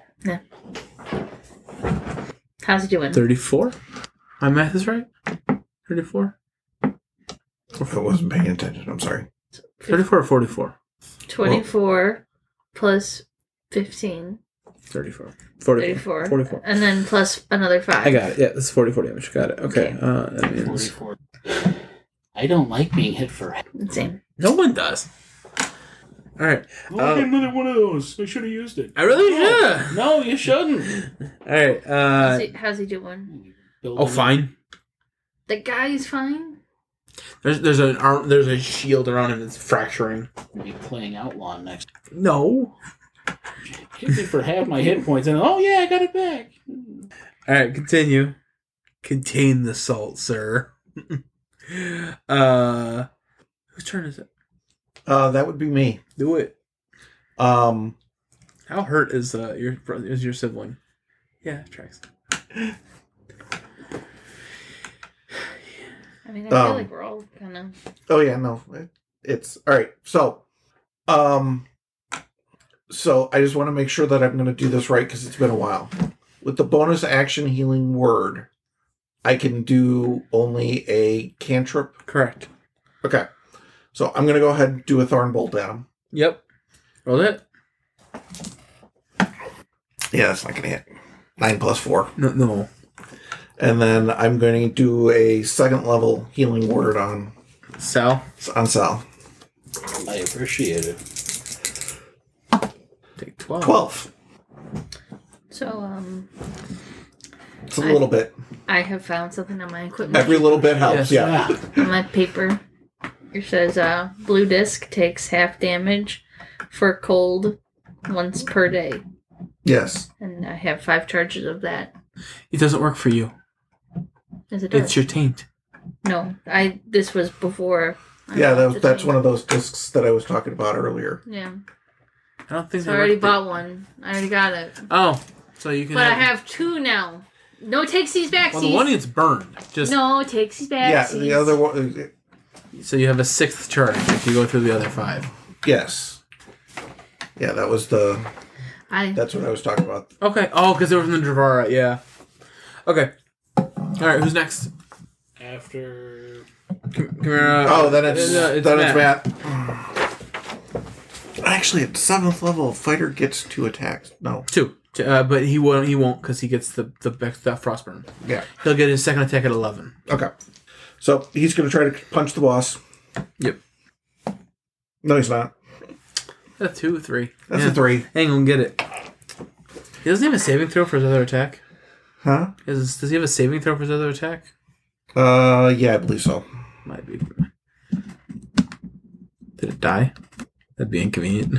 How's he doing? Thirty four. My math is right. Thirty four. I wasn't paying attention. I'm sorry. Thirty four or forty four. twenty-four plus fifteen. Thirty four. Forty thirty-four. four. Forty four. And then plus another five. I got it. Yeah, that's forty four damage. Got it. Okay. Okay. Uh, that means forty-four. I don't like being hit for. Same. no one does. All right. Oh, I get another one of those. I should have used it. I really should. No, you shouldn't. All right. How's Uh, he, how's he doing? oh, fine. The guy's fine? There's there's an arm. There's a shield around him that's fracturing. We'll be playing Outlaw next. No. Hit me for half my hit points, and oh yeah, I got it back. All right. Continue. Contain the salt, sir. uh, whose turn is it? Uh, that would be me. Do it. Um, How hurt is uh, your bro- is your sibling? Yeah, tracks. I mean, I Um, feel like we're all kind of. Oh yeah, no, it, it's all right. So, um, so I just want to make sure that I'm going to do this right because it's been a while. With the bonus action healing word, I can do only a cantrip. Correct. Okay, so I'm going to go ahead and do a thorn bolt at him. Yep. Roll it. Yeah, that's not going to hit. Nine plus four, No, no. and then I'm going to do a second level healing word on Sal, on Sal. I appreciate it. take twelve. Twelve. So, um, It's a I- little bit. I have found something on my equipment. Every little bit helps. Yes. Yeah. Yeah. On my paper. It says, uh, blue disc takes half damage for cold once per day. Yes. And I have five charges of that. It doesn't work for you. As it does. It's your taint. No, I. This was before. I Yeah, bought the that, that's thing. one of those discs that I was talking about earlier. Yeah. I don't think So they I already work- bought one. I already got it. Oh, so you can. But I have two now. No takesies backsies. Well, the one gets burned. Just No takesies backsies. Yeah, the other one. so you have a sixth charge if you go through the other five. Yes. Yeah, that was the. I. That's what I was talking about. Okay. Oh, because they were from the Dravara. Yeah. Okay. All right. Who's next? After Come, come here. Uh, Oh, then it's uh, then it's Matt. Actually, at seventh level, fighter gets two attacks. No. Two. Uh, but he won't. He won't because he gets the the that frostburn. Yeah. He'll get his second attack at eleven. Okay. So he's going to try to punch the boss. Yep. No, he's not. A two, three. That's Yeah. a three. Ain't gonna get it. He doesn't have a saving throw for his other attack. Huh? Is, does he have a saving throw for his other attack? Uh, yeah, I believe so. Might be. Did it die? That'd be inconvenient.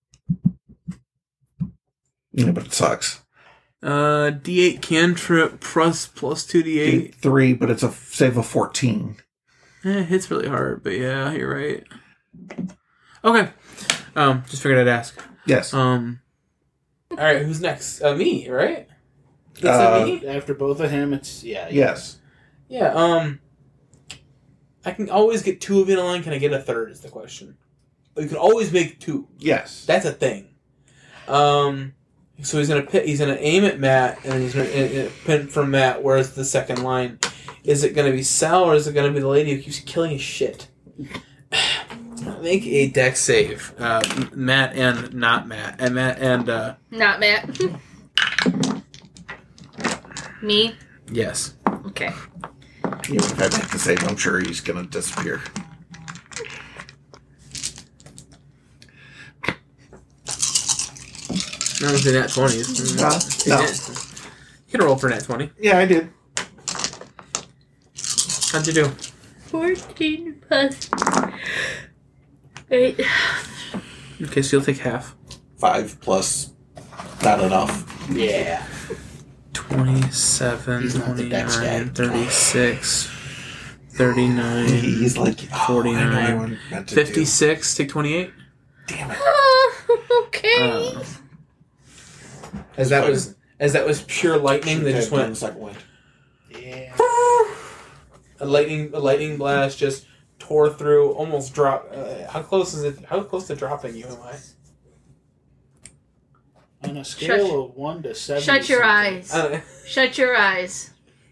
Yeah, but it sucks. Uh, D eight cantrip plus plus two D eight. Three, but it's a save of fourteen. Eh, it hits really hard, but yeah, you're right. Okay. Um, just figured I'd ask. Yes. Um. All right, who's next? Uh, me, right? It's Uh, uh, me. after both of him, it's yeah. Yes. Yeah. Um. I can always get two of you in a line. Can I get a third? Is the question. But you can always make two. Yes. That's a thing. Um. So he's gonna pit, he's gonna aim at Matt, and he's gonna uh, uh, pin from Matt. Where's the second line? Is it gonna be Sal or is it gonna be the lady who keeps killing his shit? Make a dex save, uh, Matt and not Matt, and Matt and uh, Not Matt. Me? yes. Okay. Even if I make the save, I'm sure he's going to disappear. No, it's a nat twenties. Uh, no. You can roll for nat twenty. Yeah, I did. How'd you do? fourteen plus eight. Okay, so you'll take half. Five plus not enough. Yeah. twenty-seven, He's not the dex guy. twenty-nine, thirty-six, thirty-nine, He's like oh, forty-nine, I know what I meant to fifty-six, take twenty-eight. do. Damn it. Oh, okay. Uh, as that was as that was pure lightning, they just went second wind. Yeah. a lightning a lightning blast just tore through, almost drop. Uh, how close is it? How close to dropping you am I? On a scale Shut- of one to seven. Shut your eyes. Uh, Shut your eyes.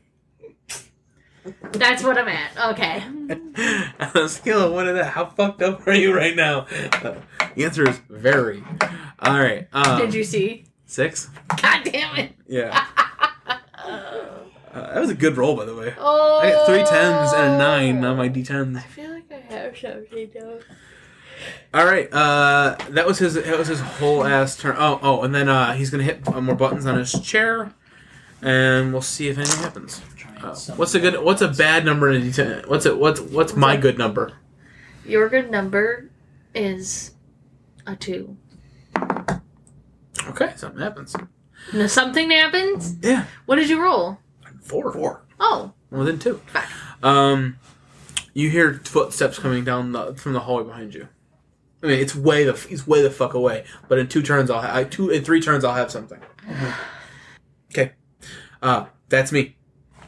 That's what I'm at. Okay. on a scale of one to that, how fucked up are you right now? Uh, the answer is very. All right. Um, Did you see? six? God damn it. Yeah. Uh, that was a good roll, by the way. Oh. I got three tens and a nine on my d tens. I feel like I have something though. All right, uh, that was his. That was his whole ass turn. Oh, oh, and then uh, he's gonna hit uh, more buttons on his chair, and we'll see if anything happens. Uh, what's a good? What's a bad number in a d ten? What's it? What's what's my good number? Your good number is a two. Okay, something happens. Now something happens? Yeah, What did you roll? four. Four. Oh. Well, then two. Five. Um, you hear footsteps coming down the, from the hallway behind you. I mean, it's way the he's way the fuck away. But in two turns, I'll have two in three turns, I'll have something. Okay, uh, that's me.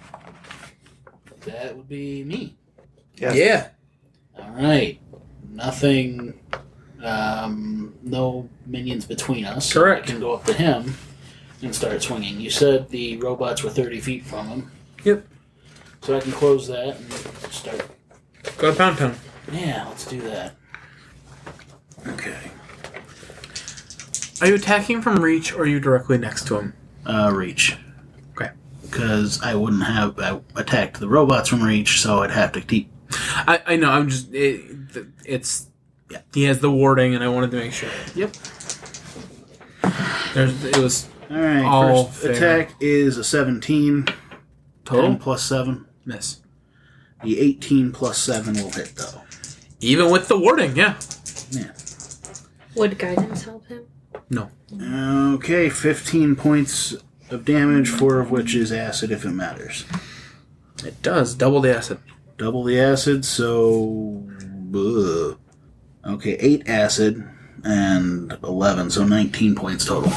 That would be me. Yes. Yeah. All right. Nothing. Um, no minions between us. so Correct. I can go up to him and start swinging. You said the robots were thirty feet from him. Yep. So I can close that and start. Go to Pound Town. Yeah, let's do that. Okay. Are you attacking from reach, or are you directly next to him? Uh, reach. Okay. Because I wouldn't have I attacked the robots from reach, so I'd have to keep. I, I know. I'm just. It, it's. Yeah. He has the warding, and I wanted to make sure. Yep. There's. It was All right. all First fair. attack is a seventeen. Total? ten plus seven. Miss. The eighteen plus seven will hit, though. Even with the warding, yeah. Yeah. Would guidance help him? No. Okay, fifteen points of damage, four of which is acid if it matters. It does double the acid. Double the acid, so. Ugh. Okay, eight acid and eleven, so nineteen points total.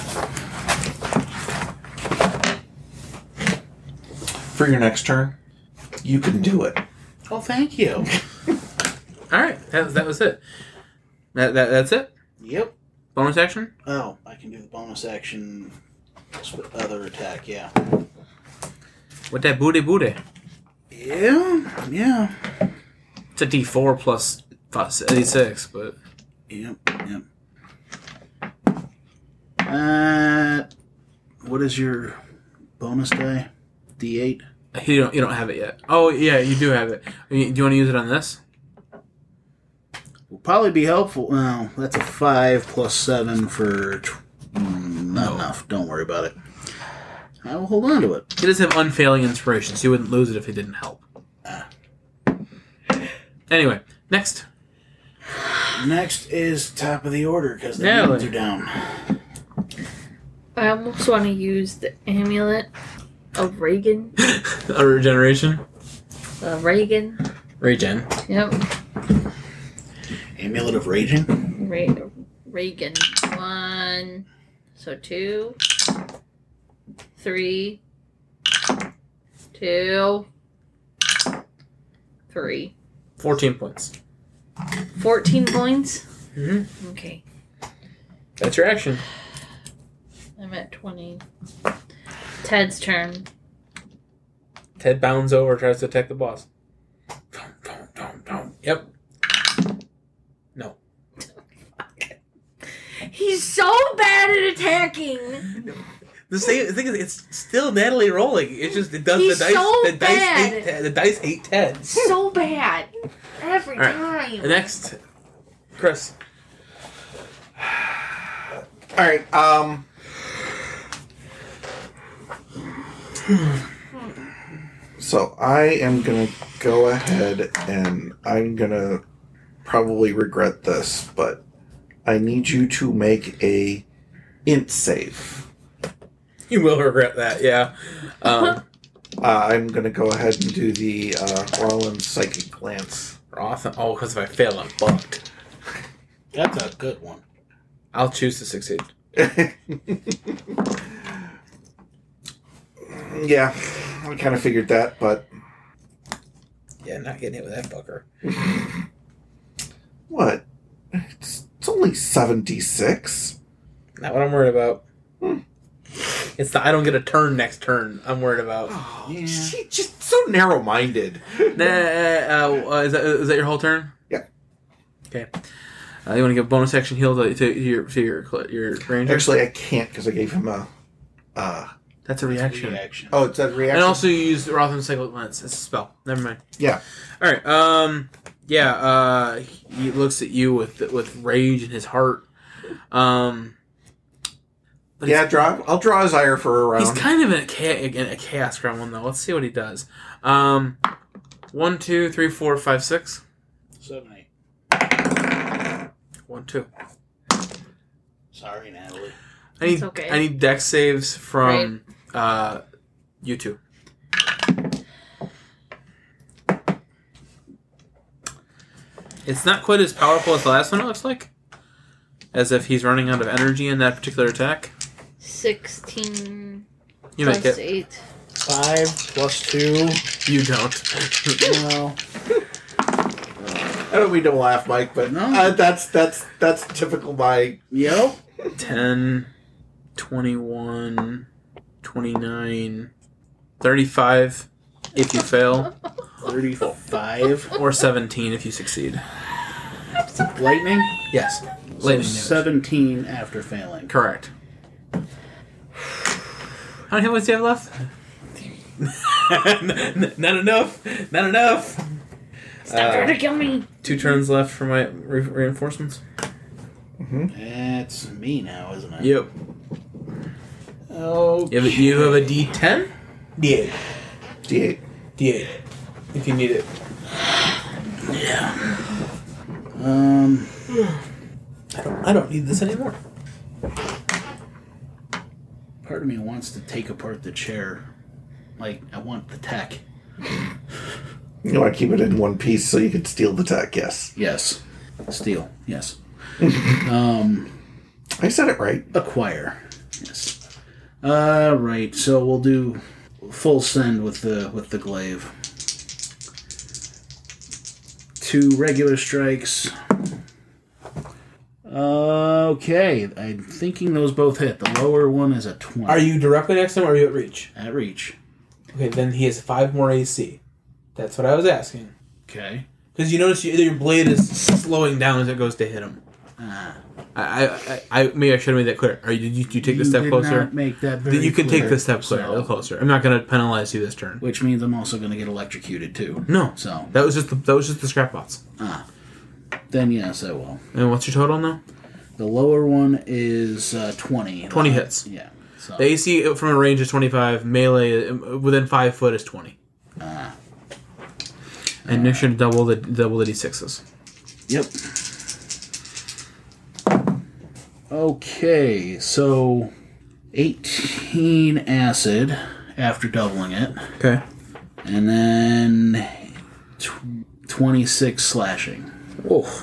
For your next turn, you can do it. Oh, thank you. All right. That, that was it. That, that that's it. Yep. Bonus action. Oh, I can do the bonus action. Other attack, yeah. With that booty booty. Yeah, yeah. It's a D four plus D six, but Yep, yep. Uh, what is your bonus die? D eight? you don't you don't have it yet. Oh yeah, you do have it. Do you want to use it on this? Will probably be helpful. Well, that's a five plus seven for... Tw- mm, not enough. Don't worry about it. I will hold on to it. He does have unfailing inspiration, so you wouldn't lose it if it didn't help. Ah. Anyway, next. Next is top of the order, because the Yeah, names like- are down. I almost want to use the amulet of Reagan. A regeneration. Uh, Reagan. Regen. Yep. Amulet of Raging? Re- Reagan. One. So two. Three. Two. Three. Fourteen points. Fourteen points? Mm-hmm. Okay. That's your action. I'm at twenty. Ted's turn. Ted bounds over, tries to attack the boss. Don't, don't, don't, don't. Yep. No. He's so bad at attacking! The same thing is, it's still Natalie rolling. It's just it does He's the dice. so the dice bad. hate Ted. The dice hate Ted. So bad! Every All right. time! The next, Chris. All right. Um. So I am gonna go ahead and I'm gonna probably regret this, but I need you to make a int save. You will regret that. Yeah. Um, Uh, I'm gonna go ahead and do the uh, Roland Psychic Glance. awesome. Oh, because if I fail, I'm fucked. That's a good one. I'll choose to succeed. Yeah, I kind of figured that, but Yeah, not getting hit with that fucker. what? It's, it's only seventy-six. Not what I'm worried about. Hmm. It's the I don't get a turn next turn. I'm worried about. Yeah. She just so narrow-minded. Nah, uh, uh, is that is that your whole turn? Yeah. Okay. Uh, you want to give bonus action heal to, to your to your your ranger? Actually, I can't because I gave him a. Uh, That's a reaction. Reaction. oh, it's a reaction. And also, you used Rotham's Cyclic Lens. It's a spell. Never mind. Yeah. All right. Um. Yeah. Uh. He looks at you with with rage in his heart. Um. But Yeah, he's, draw. I'll draw his ire for a round. he's kind of in a, cha- in a chaos gremlin though. Let's see what he does. Um. One, two, three, four, five, six. Seven, eight. One, two. Sorry, Natalie. I need It's okay. I need dex saves from uh you two. It's not quite as powerful as the last one, it looks like. as if he's running out of energy in that particular attack. Sixteen You plus make it. eight. Five plus two. You don't. Well, I don't mean to laugh, Mike, but No. uh, that's that's that's typical my. yep. ten, twenty-one, twenty-nine, thirty-five if you fail, Thirty-five. or seventeen if you succeed. Lightning. Yes. So Lightning damage. seventeen after failing. Correct. How many hit points do you have left? N- Not enough. Not enough. Stop Uh, trying to kill me. Two turns left for my re- reinforcements. That's me now, isn't it? Yep. Oh. You have a, you have a D ten? D eight. D eight. D eight. If you need it. Yeah. Um. I don't. I don't need this anymore. Part of me wants to take apart the chair. Like, I want the tech. You want to keep it in one piece so you can steal the tech, yes. Yes. Steal. Yes. um. I said it right. Acquire. Yes. Uh. Right. So we'll do full send with the with the glaive. Two regular strikes. Okay, I'm thinking those both hit. The lower one is a twenty. Are you directly next to him or are you at reach? At reach. Okay, then he has five more A C. That's what I was asking. Okay. Because you notice you, your blade is slowing down as it goes to hit him. Ah. I, I, I maybe I should have made that clear. Are you, did you, did you take the You step did closer? not make that very Then you can clear, take the step clear, so- closer. I'm not going to penalize you this turn. Which means I'm also going to get electrocuted too. No, So that was just the, that was just the scrap bots. ah, then yes, I will. And what's your total now? The lower one is uh, twenty. twenty Uh, hits. Yeah. So The A C from a range is twenty-five. Melee uh, within five foot is twenty. ah, And you should double the double the d sixes. yep. Okay, so eighteen acid after doubling it, Okay. and then tw- twenty-six slashing. Oh.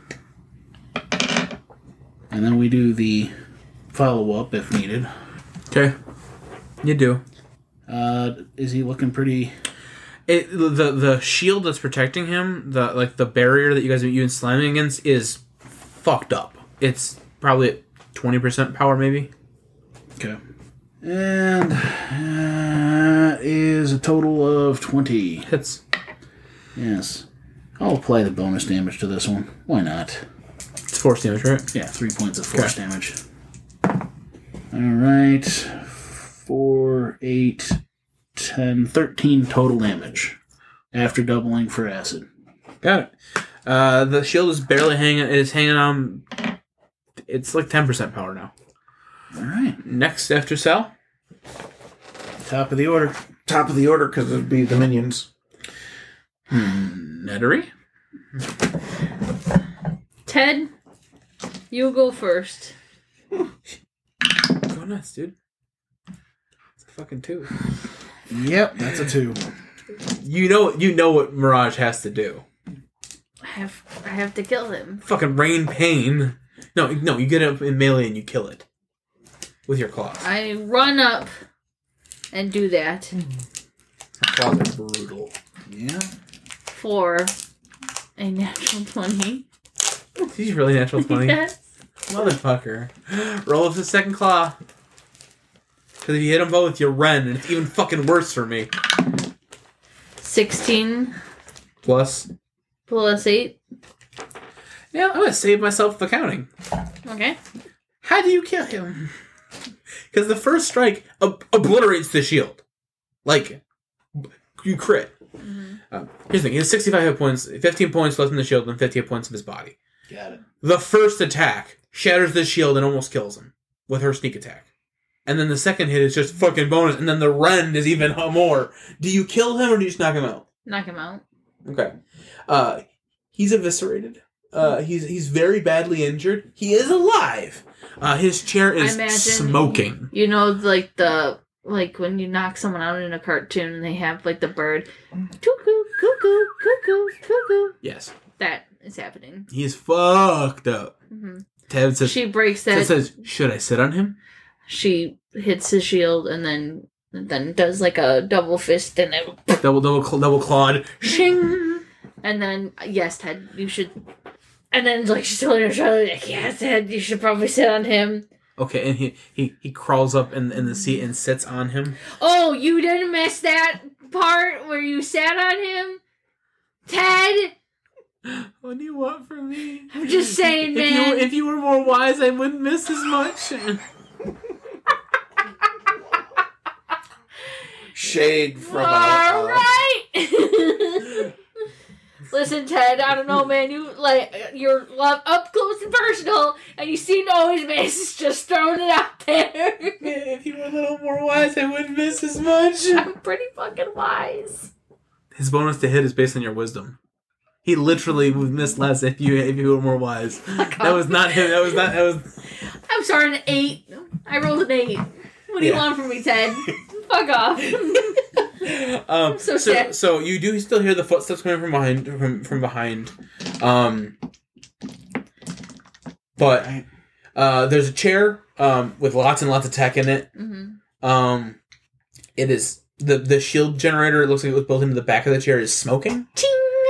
And then we do the follow-up if needed. Okay. You do. Uh, is he looking pretty... It the the shield that's protecting him, the like the barrier that you guys are you slamming against is fucked up. It's probably at twenty percent power, maybe. Okay. And uh, is a total of twenty. Hits. Yes. I'll apply the bonus damage to this one. Why not? It's force damage, right? Yeah, three points of force Okay. damage. Alright. Four, eight, ten, thirteen total damage. After doubling for acid. Got it. Uh, the shield is barely hanging. It is hanging on. It's like ten percent power now. Alright. Next after Sal. Top of the order. Top of the order because it'd be the minions. Netery. Ted, you go first. Go nuts, dude. It's a fucking two. Yep, that's a two. You know, you know what Mirage has to do. I have I have to kill him. Fucking rain pain. No, no, you get it in melee and you kill it with your claws. I run up and do that Claws are brutal. Yeah. for a natural twenty. He's really natural twenty. Yes. Motherfucker. Roll with the second claw. Because if you hit them both, you run, and it's even fucking worse for me. Sixteen Plus. plus eight. Yeah, I'm gonna save myself the counting. Okay. How do you kill him? Because the first strike ob- obliterates the shield. Like, you crit. Mm-hmm. Um, here's the thing. He has sixty-five hit points, fifteen points left in the shield, and fifty hit points of his body. Got it. The first attack shatters the shield and almost kills him with her sneak attack. And then the second hit is just fucking bonus, and then the rend is even more. Do you kill him or do you just knock him out? Knock him out. Okay. Uh, he's eviscerated. Uh, he's he's very badly injured. He is alive. Uh, his chair I is imagine- smoking. You know, like the like when you knock someone out in a cartoon and they have like the bird, cuckoo, cuckoo, cuckoo, cuckoo. Yes. That is happening. He's fucked up. hmm Ted says, She breaks Ted that. says, should I sit on him? She hits his shield and then then does like a double fist and then Double, double, cl- double clawed. shing. And then yes, Ted, you should. And then like she's holding her shoulder like yes, Ted, you should probably sit on him. Okay, and he, he, he crawls up in, in the seat and sits on him. Oh, you didn't miss that part where you sat on him, Ted. What do you want from me? I'm just saying, If man. you, if you were more wise, I wouldn't miss as much. Shade from All a, uh, right. Listen, Ted. I don't know, man. You like you're love up close and personal, and you seem to always miss. Just throwing it out there. If you were a little more wise, I wouldn't miss as much. I'm pretty fucking wise. His bonus to hit is based on your wisdom. He literally would miss less if you if you were more wise. That was not him. That was not. That was. I'm sorry, an eight. I rolled an eight. What do you Yeah. want from me, Ted? Fuck off. Um, so so, sad. so you do still hear the footsteps coming from behind, from from behind, um, but uh, there's a chair um, with lots and lots of tech in it. Mm-hmm. Um, it is the the shield generator. It looks like it was built into the back of the chair. Is smoking. Ting.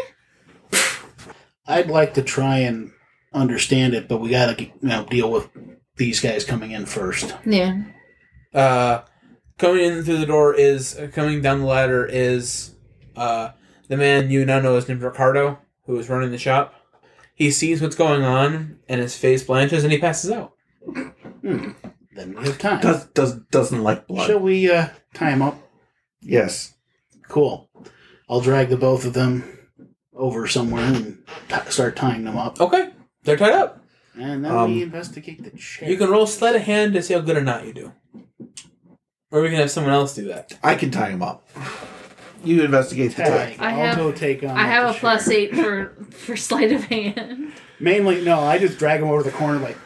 I'd like to try and understand it, but we gotta you know deal with these guys coming in first. Yeah. Uh, coming in through the door is uh, coming down the ladder is uh the man you now know is named Ricardo, who is running the shop. He sees what's going on, and his face blanches, and he passes out. Hmm. Then we have time. does, does, doesn't like blood. Shall we uh, tie him up? Yes. Cool. I'll drag the both of them over somewhere and t- start tying them up. Okay, they're tied up. And then Um, we investigate the chair. You can roll sleight of hand to see how good or not you do. Or we can have someone else do that. I can tie him up. You investigate the Tag. tag. I I'll have- go take on. I have the a plus chair. eight for for sleight of hand. Mainly, no. I just drag them over the corner like.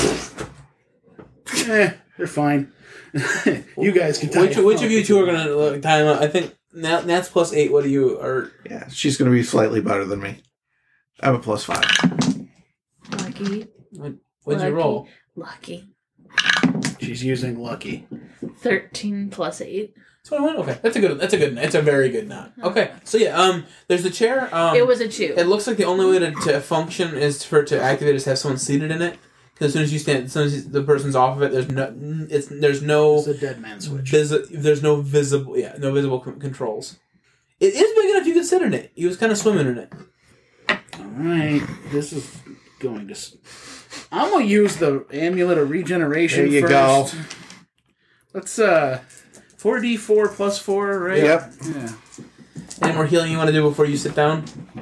eh, they're fine. You guys can tie Which them which up of you if two are want. gonna uh, tie him up? I think Nat, Nat's plus eight. What do you are? Yeah, she's going to be slightly better than me. I'm a plus five. Lucky. What'd Lucky. you roll? Lucky. She's using lucky. Thirteen plus eight. twenty-one. Okay, that's a good. That's a good. It's a very good knot. Okay, so yeah, um, there's the chair. Um, It was a two. It looks like the only way to, to function is for it to activate is to have someone seated in it. Because as soon as you stand, as soon as the person's off of it, there's no, it's there's no, It's a dead man switch. visi- there's no visible, yeah, no visible c- controls. It is big enough you could sit in it. He was kind of swimming in it. All right, this is going to. s- I'm gonna use the amulet of regeneration. There you first. go. Let's uh, four d four plus four, right? Yep. Yeah. Any more healing you want to do before you sit down?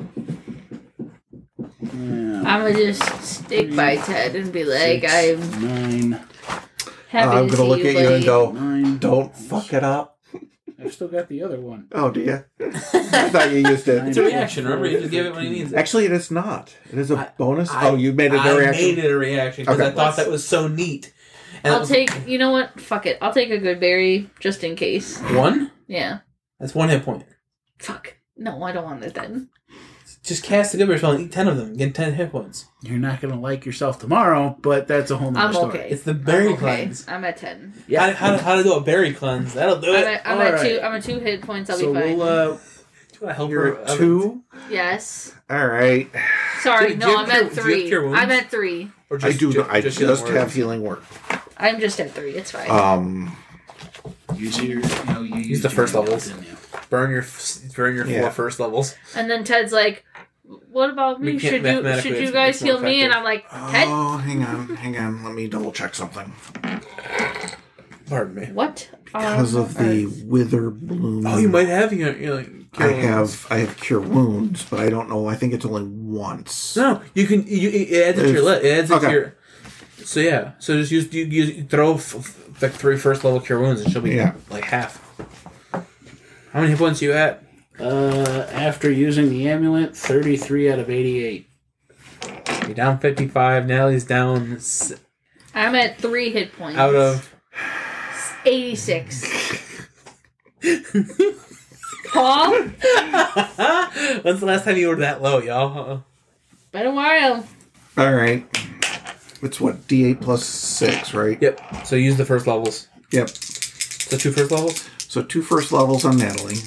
yeah. I'm gonna just stick by Ted and be like, Six, I'm nine, happy I'm to going to see look you, at you and buddy. go, nine. don't fuck it up. I've still got the other one. Oh, do you? I thought you used it. It's a reaction. Remember, you just give it when he needs it. Actually, it is not. It is a I- bonus. I- oh, you made it I a reaction. made it a reaction because Okay. I thought that was so neat. And I'll it was- take. You know what? Fuck it. I'll take a good berry just in case. one. Yeah. That's one hit point. Fuck. No, I don't want it then. Just cast the good berry spell and eat ten of them. Get ten hit points. You're not gonna like yourself tomorrow, but that's a whole nother I'm story. okay. It's the berry I'm okay. cleanse. I'm at ten. How, how, how to do a berry cleanse? That'll do I'm it. at, I'm All at right. two. I'm at two hit points. I'll so be fine. we'll uh, Do I help You're her? at two. yes. All right. Sorry. Do- do no, you I'm have at cure- do you have three. cure wounds? I'm at three. Or I do. ju- I just, healing word? have healing word. I'm just at three. It's fine. Um. use your, you know, you Use used the your first amulet, levels. didn't you? Burn your f- burn your Yeah. four first levels. and then Ted's like, "What about We me? can't Should you mathematically, should you it's- guys it's more heal me?" And effective. I'm like, "Ted, Oh, hang on, hang on. Let me double check something. Pardon me. what?" Because Um, of the wither bloom. Oh, you might have you know, you know, I cure wounds. have I have cure wounds, but I don't know. I think it's only once. No, you can. You, it adds it to your It's- li- It adds it okay. to your. So yeah, so just use you, you throw f- f- like three first level cure wounds, and she'll be Yeah. like half. How many hit points you at? Uh, after using the amulet, thirty-three out of eighty-eight. You're down fifty-five. Natalie's down s- I'm at three hit points. out of. eighty-six. Paul, When's the last time you were that low, y'all? been a while. All right. It's what, D eight plus six, right? Yep. So use the first levels. Yep. So two first levels? So two first levels on Natalie.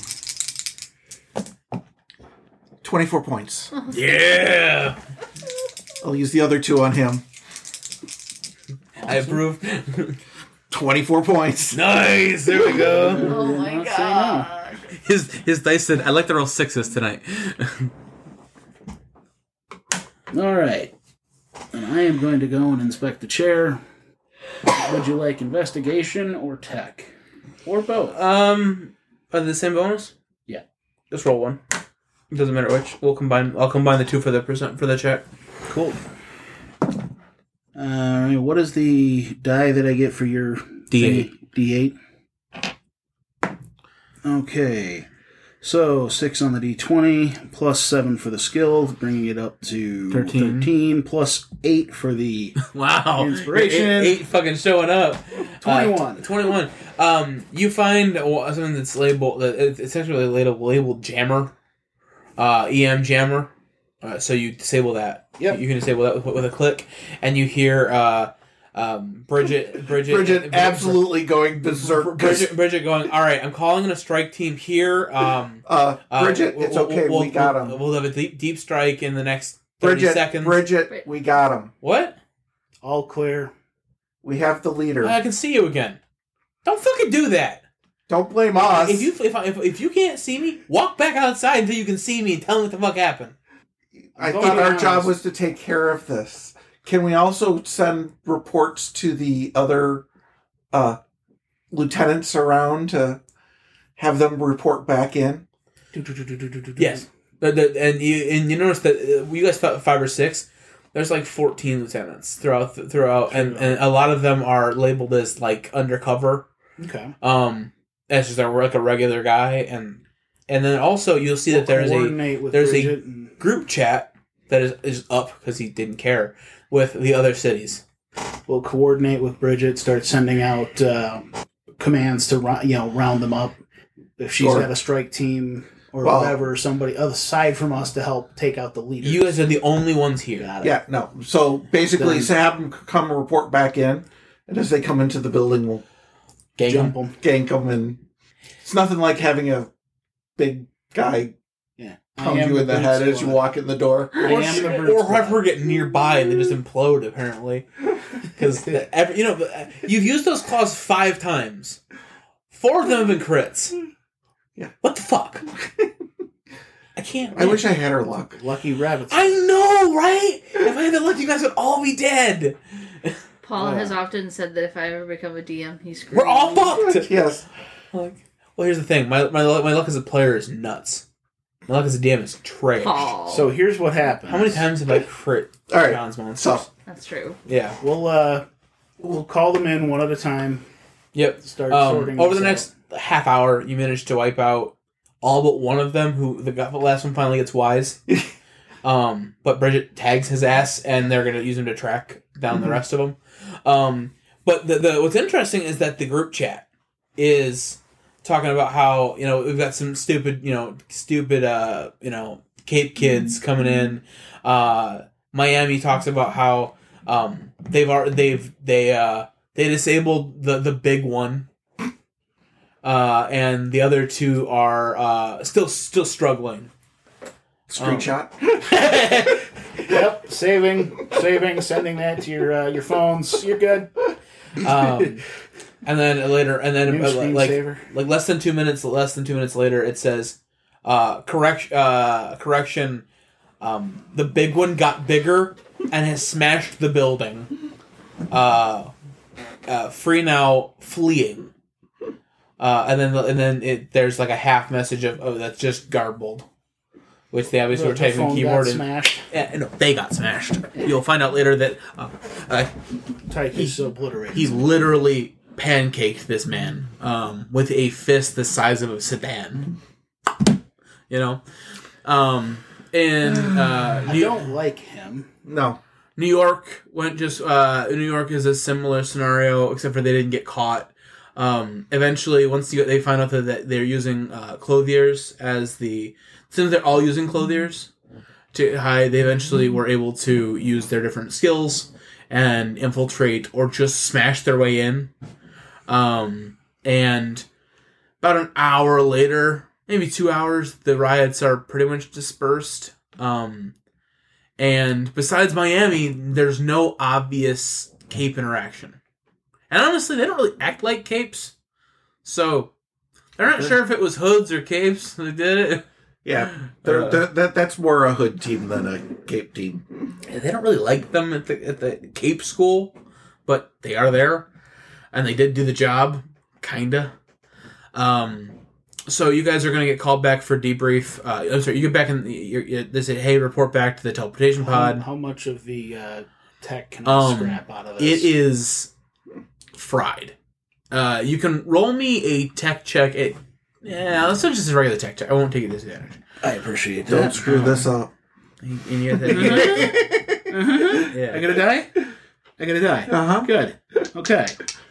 twenty-four points. Yeah! I'll use the other two on him. I approve. twenty-four points. Nice! There we go. Oh my Not say god. His his dice said, I like to roll sixes tonight. All right. And I am going to go and inspect the chair. Would you like investigation or tech? Or both? Um, are they the same bonus? Yeah. Just roll one. It doesn't matter which. We'll combine. I'll combine the two for the percent for the check. Cool. All right. What is the die that I get for your D eight. thingy? D eight. Okay. So six on the D twenty plus seven for the skill, bringing it up to thirteen. thirteen plus eight for the Wow. Inspiration. Eight, eight fucking showing up. twenty-one. Uh, twenty-one. Um, you find something that's labeled, it's actually labeled, labeled jammer. Uh, E M jammer. Uh, so you disable that. Yep. You can disable that with, with a click. And you hear uh, um, Bridget, Bridget, Bridget absolutely going berserk. 'cause, Bridget, Bridget going, all right, I'm calling in a strike team here. Um, uh, uh, Bridget, we'll- it's we'll- okay. We'll, we got we'll, him. We'll have a deep, deep strike in the next thirty Bridget, seconds. Bridget, we got him. What? all clear. We have the leader. I can see you again. Don't fucking do that. Don't blame us. If you if, I, if if you can't see me, walk back outside until you can see me and tell me what the fuck happened. I Go thought our around. job was to take care of this. Can we also send reports to the other uh, lieutenants around to have them report back in? Yes, but the, and you and you notice that uh, you guys fought five or six. There's like fourteen lieutenants throughout throughout, and, and a lot of them are labeled as like undercover. Okay. Um, as just a, like a regular guy, and and then also you'll see that there's a Coordinate with there's a- Bridget and group chat that is, is up because he didn't care with the other cities. we'll coordinate with Bridget. Start sending out uh, commands to rou- you know round them up. If she's Sure. got a strike team or Well- whatever, somebody aside from us to help take out the leaders. You guys are the only ones here. Got it. Yeah, no. So basically, Then- so have them come report back in, and as they come into the building, we'll Gang Jump them. gank them. And it's nothing like having a big guy Yeah. pound you in the head as you walk in the door. I Or, am sh- the brute or squad. have her get nearby and then just implode, apparently. Because, you know, you've used those claws five times. Four of them have been crits. Yeah. What the fuck? I can't. I wish I had her luck. Lucky rabbits. I know, right? If I had the luck, you guys would all be dead. Paul Oh. has often said that if I ever become a D M, he's screwed. We're all fucked. Yes. Like, well, here's the thing. My, my, luck- my luck as a player is nuts. My luck as a D M is trash. Paul. So here's what happens. How many times have I crit All right. John's monsters? So That's true. Yeah. We'll uh, we'll call them in one at a time. Yep. Start Um, sorting over the this next half hour, you manage to wipe out all but one of them. Who the, the last one finally gets wise. um, but Bridget tags his ass, and they're gonna use him to track down the rest of them. Um, but the, the what's interesting is that the group chat is talking about how, you know, we've got some stupid, you know, stupid, uh, you know, Cape kids coming in. Uh, Miami talks about how um, they've already they've they uh, they disabled the the big one. Uh, and the other two are uh, still still struggling. screenshot. Yep, saving, saving, sending that to your uh, your phones. You're good. Um, and then later, and then New uh, like screensaver. like less than two minutes, less than two minutes later, it says, uh, correct, uh, correction. Um, the big one got bigger and has smashed the building. Uh, uh, free now, fleeing. Uh, and then and then it there's like a half message of oh that's just garbled, which they obviously The- were the typing phone keyboard got and smashed. yeah, no, they got smashed. You'll find out later that uh, uh, Type is obliterated. he's literally pancaked this man um, with a fist the size of a sedan. You know, um, and uh, I New, don't like him. No. New York went just. Uh, New York is a similar scenario, except for they didn't get caught. Um, eventually, once you, they find out that, that they're using uh, clothiers as the, since they're all using clothiers to hide, they eventually were able to use their different skills and infiltrate or just smash their way in. Um, and about an hour later, maybe two hours, the riots are pretty much dispersed. Um, and besides Miami, there's no obvious Cape interaction. And honestly, they don't really act like Capes. So, they're not sure if it was hoods or Capes that did it. Yeah, they're, Uh, they're, that that's more a hood team than a Cape team. They don't really like them at the at the Cape school, but they are there, and they did do the job, kinda. Um, so you guys are gonna get called back for debrief. Uh, I'm sorry, you get back in. You're, you're, they say, "Hey, report back to the teleportation pod." How, how much of the uh, tech can I Um, scrap out of It this? is fried. Uh, you can roll me a tech check. It, yeah, let's do just a regular tech check. I won't take you disadvantage. I appreciate that. Don't screw this up. And you get that- Uh-huh. Yeah. I gotta die? I gotta die. Uh huh. Good. Okay.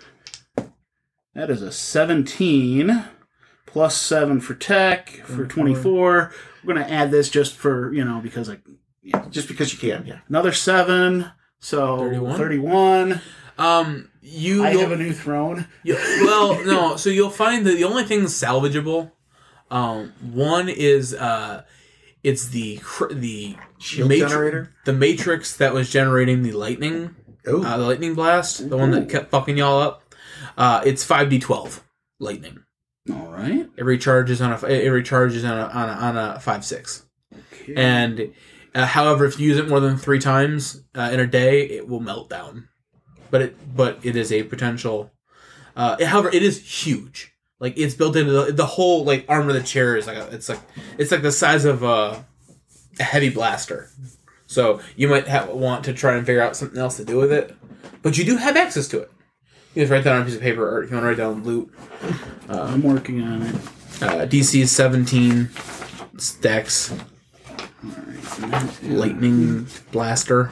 That is a seventeen plus seven for tech for twenty-four. We're gonna add this just for, you know, because like Just because you can, yeah. another seven. So thirty-one? thirty-one. Um, you. I you'll- have a new throne. You, well, no. So you'll find that the only things salvageable, um, one is uh, it's the cr- the Shield matri- generator? the matrix that was generating the lightning, Oh. uh, the lightning blast, the one that kept fucking y'all up. Uh, it's five d twelve lightning. All right. It recharges on a it recharges on a on a, on a five six. Okay. And uh, however, if you use it more than three times uh, in a day, it will melt down. But it but it is a potential. Uh, however, it is huge. Like it's built into the, the whole like arm of the chair is like a, it's like it's like the size of a, a heavy blaster. So you might have, want to try and figure out something else to do with it, but you do have access to it. You just write that on a piece of paper, or if you want to write down loot. I'm working on it. Uh, D C is seventeen stacks. Lightning blaster.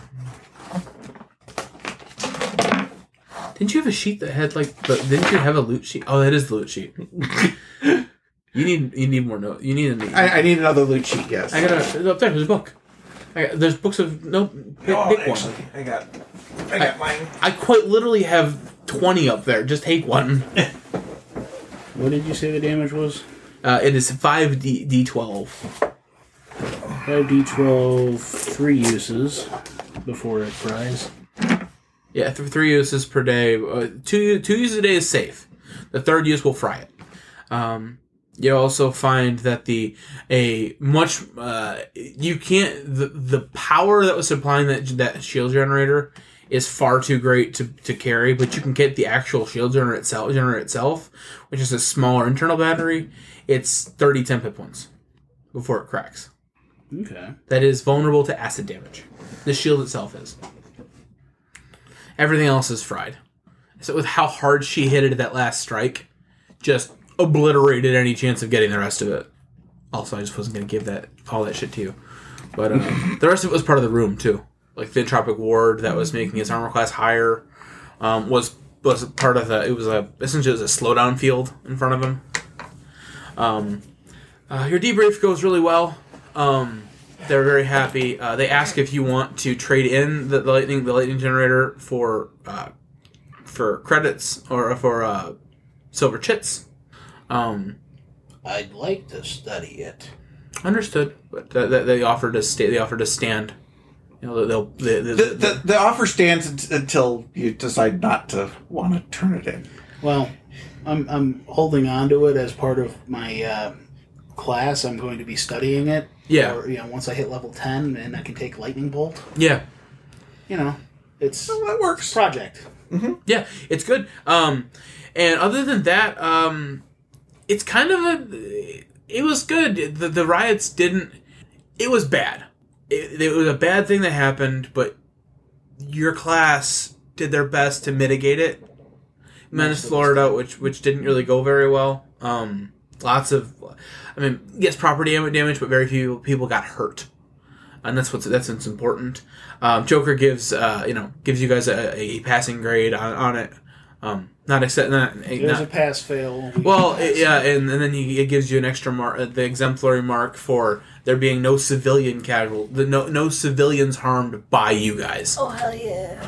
Didn't you have a sheet that had like? But didn't you have a loot sheet? Oh, that is the loot sheet. you need you need more note. You need a. I, I need another loot sheet, yes. I got a up there. There's a book. I got, there's books of no. Pick, Oh, pick actually, one. I got, I got mine. I quite literally have twenty up there. Just take one. What did you say the damage was? Uh, it is five d d twelve. five d twelve, three uses before it fries. Yeah, th- three uses per day. Uh, two two uses a day is safe. The third use will fry it. Um, you also find that the a much uh, you can't the the power that was supplying that that shield generator is far too great to, to carry. But you can get the actual shield generator itself, generator itself, which is a smaller internal battery. It's thirty temp hit points before it cracks. Okay. That is vulnerable to acid damage. The shield itself is. Everything else is fried. So with how hard she hit it at that last strike, just obliterated any chance of getting the rest of it. Also, I just wasn't going to give that all that shit to you. But uh, the rest of it was part of the room, too. Like the entropic ward that was making its armor class higher um, was was part of the... It was a essentially it was a slowdown field in front of him. Um, uh, your debrief goes really well. Um... They're very happy. Uh, they ask if you want to trade in the, the lightning the lightning generator for uh, for credits or for uh, silver chits. Um, I'd like to study it. understood, but th- th- they offered to stay. They offered to stand. You know, they'll they, they, The, the, the offer stands unt- until you decide not to want to turn it in. Well, I'm I'm holding on to it as part of my uh, class. I'm going to be studying it. Yeah. Or, you know, once I hit level ten and I can take lightning bolt. yeah. You know, it's Well, that works. project. Yeah, it's good. Um, and other than that, um, it's kind of a. It was good. The, the riots didn't. It was bad. It, it was a bad thing that happened, but your class did their best to mitigate it. Menace Florida, which which didn't really go very well. Um, lots of, I mean, yes, property damage, but very few people got hurt, and that's what's that's what's important. Um, Joker gives uh, you know gives you guys a, a passing grade on, on it. Um, not accept not, There's not a pass fail. well, it, yeah, and, and then he, it gives you an extra mark, uh, the exemplary mark for there being no civilian casual, the no no civilians harmed by you guys. Oh hell yeah!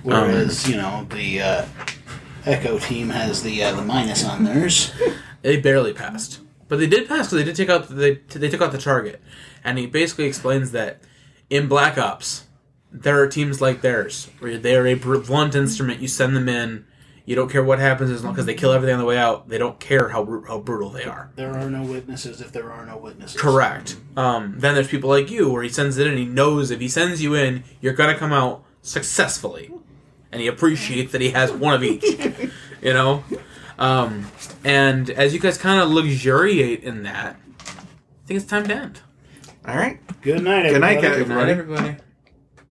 Whereas, um, you know, the uh, Echo team has the uh, the minus on theirs. They barely passed. But they did pass because they did take out they they took out the target. And he basically explains that in Black Ops, there are teams like theirs where they are a blunt instrument. You send them in, you don't care what happens as long as they kill everything on the way out. They don't care how how brutal they are. There are no witnesses if there are no witnesses. Correct. Um, then there's people like you where he sends it in. He knows if he sends you in, you're gonna come out successfully, and he appreciates that he has one of each. You know, um, and as you guys kind of luxuriate in that, I think it's time to end. All right. Good night, everybody. Good night, guys. Good night, everybody.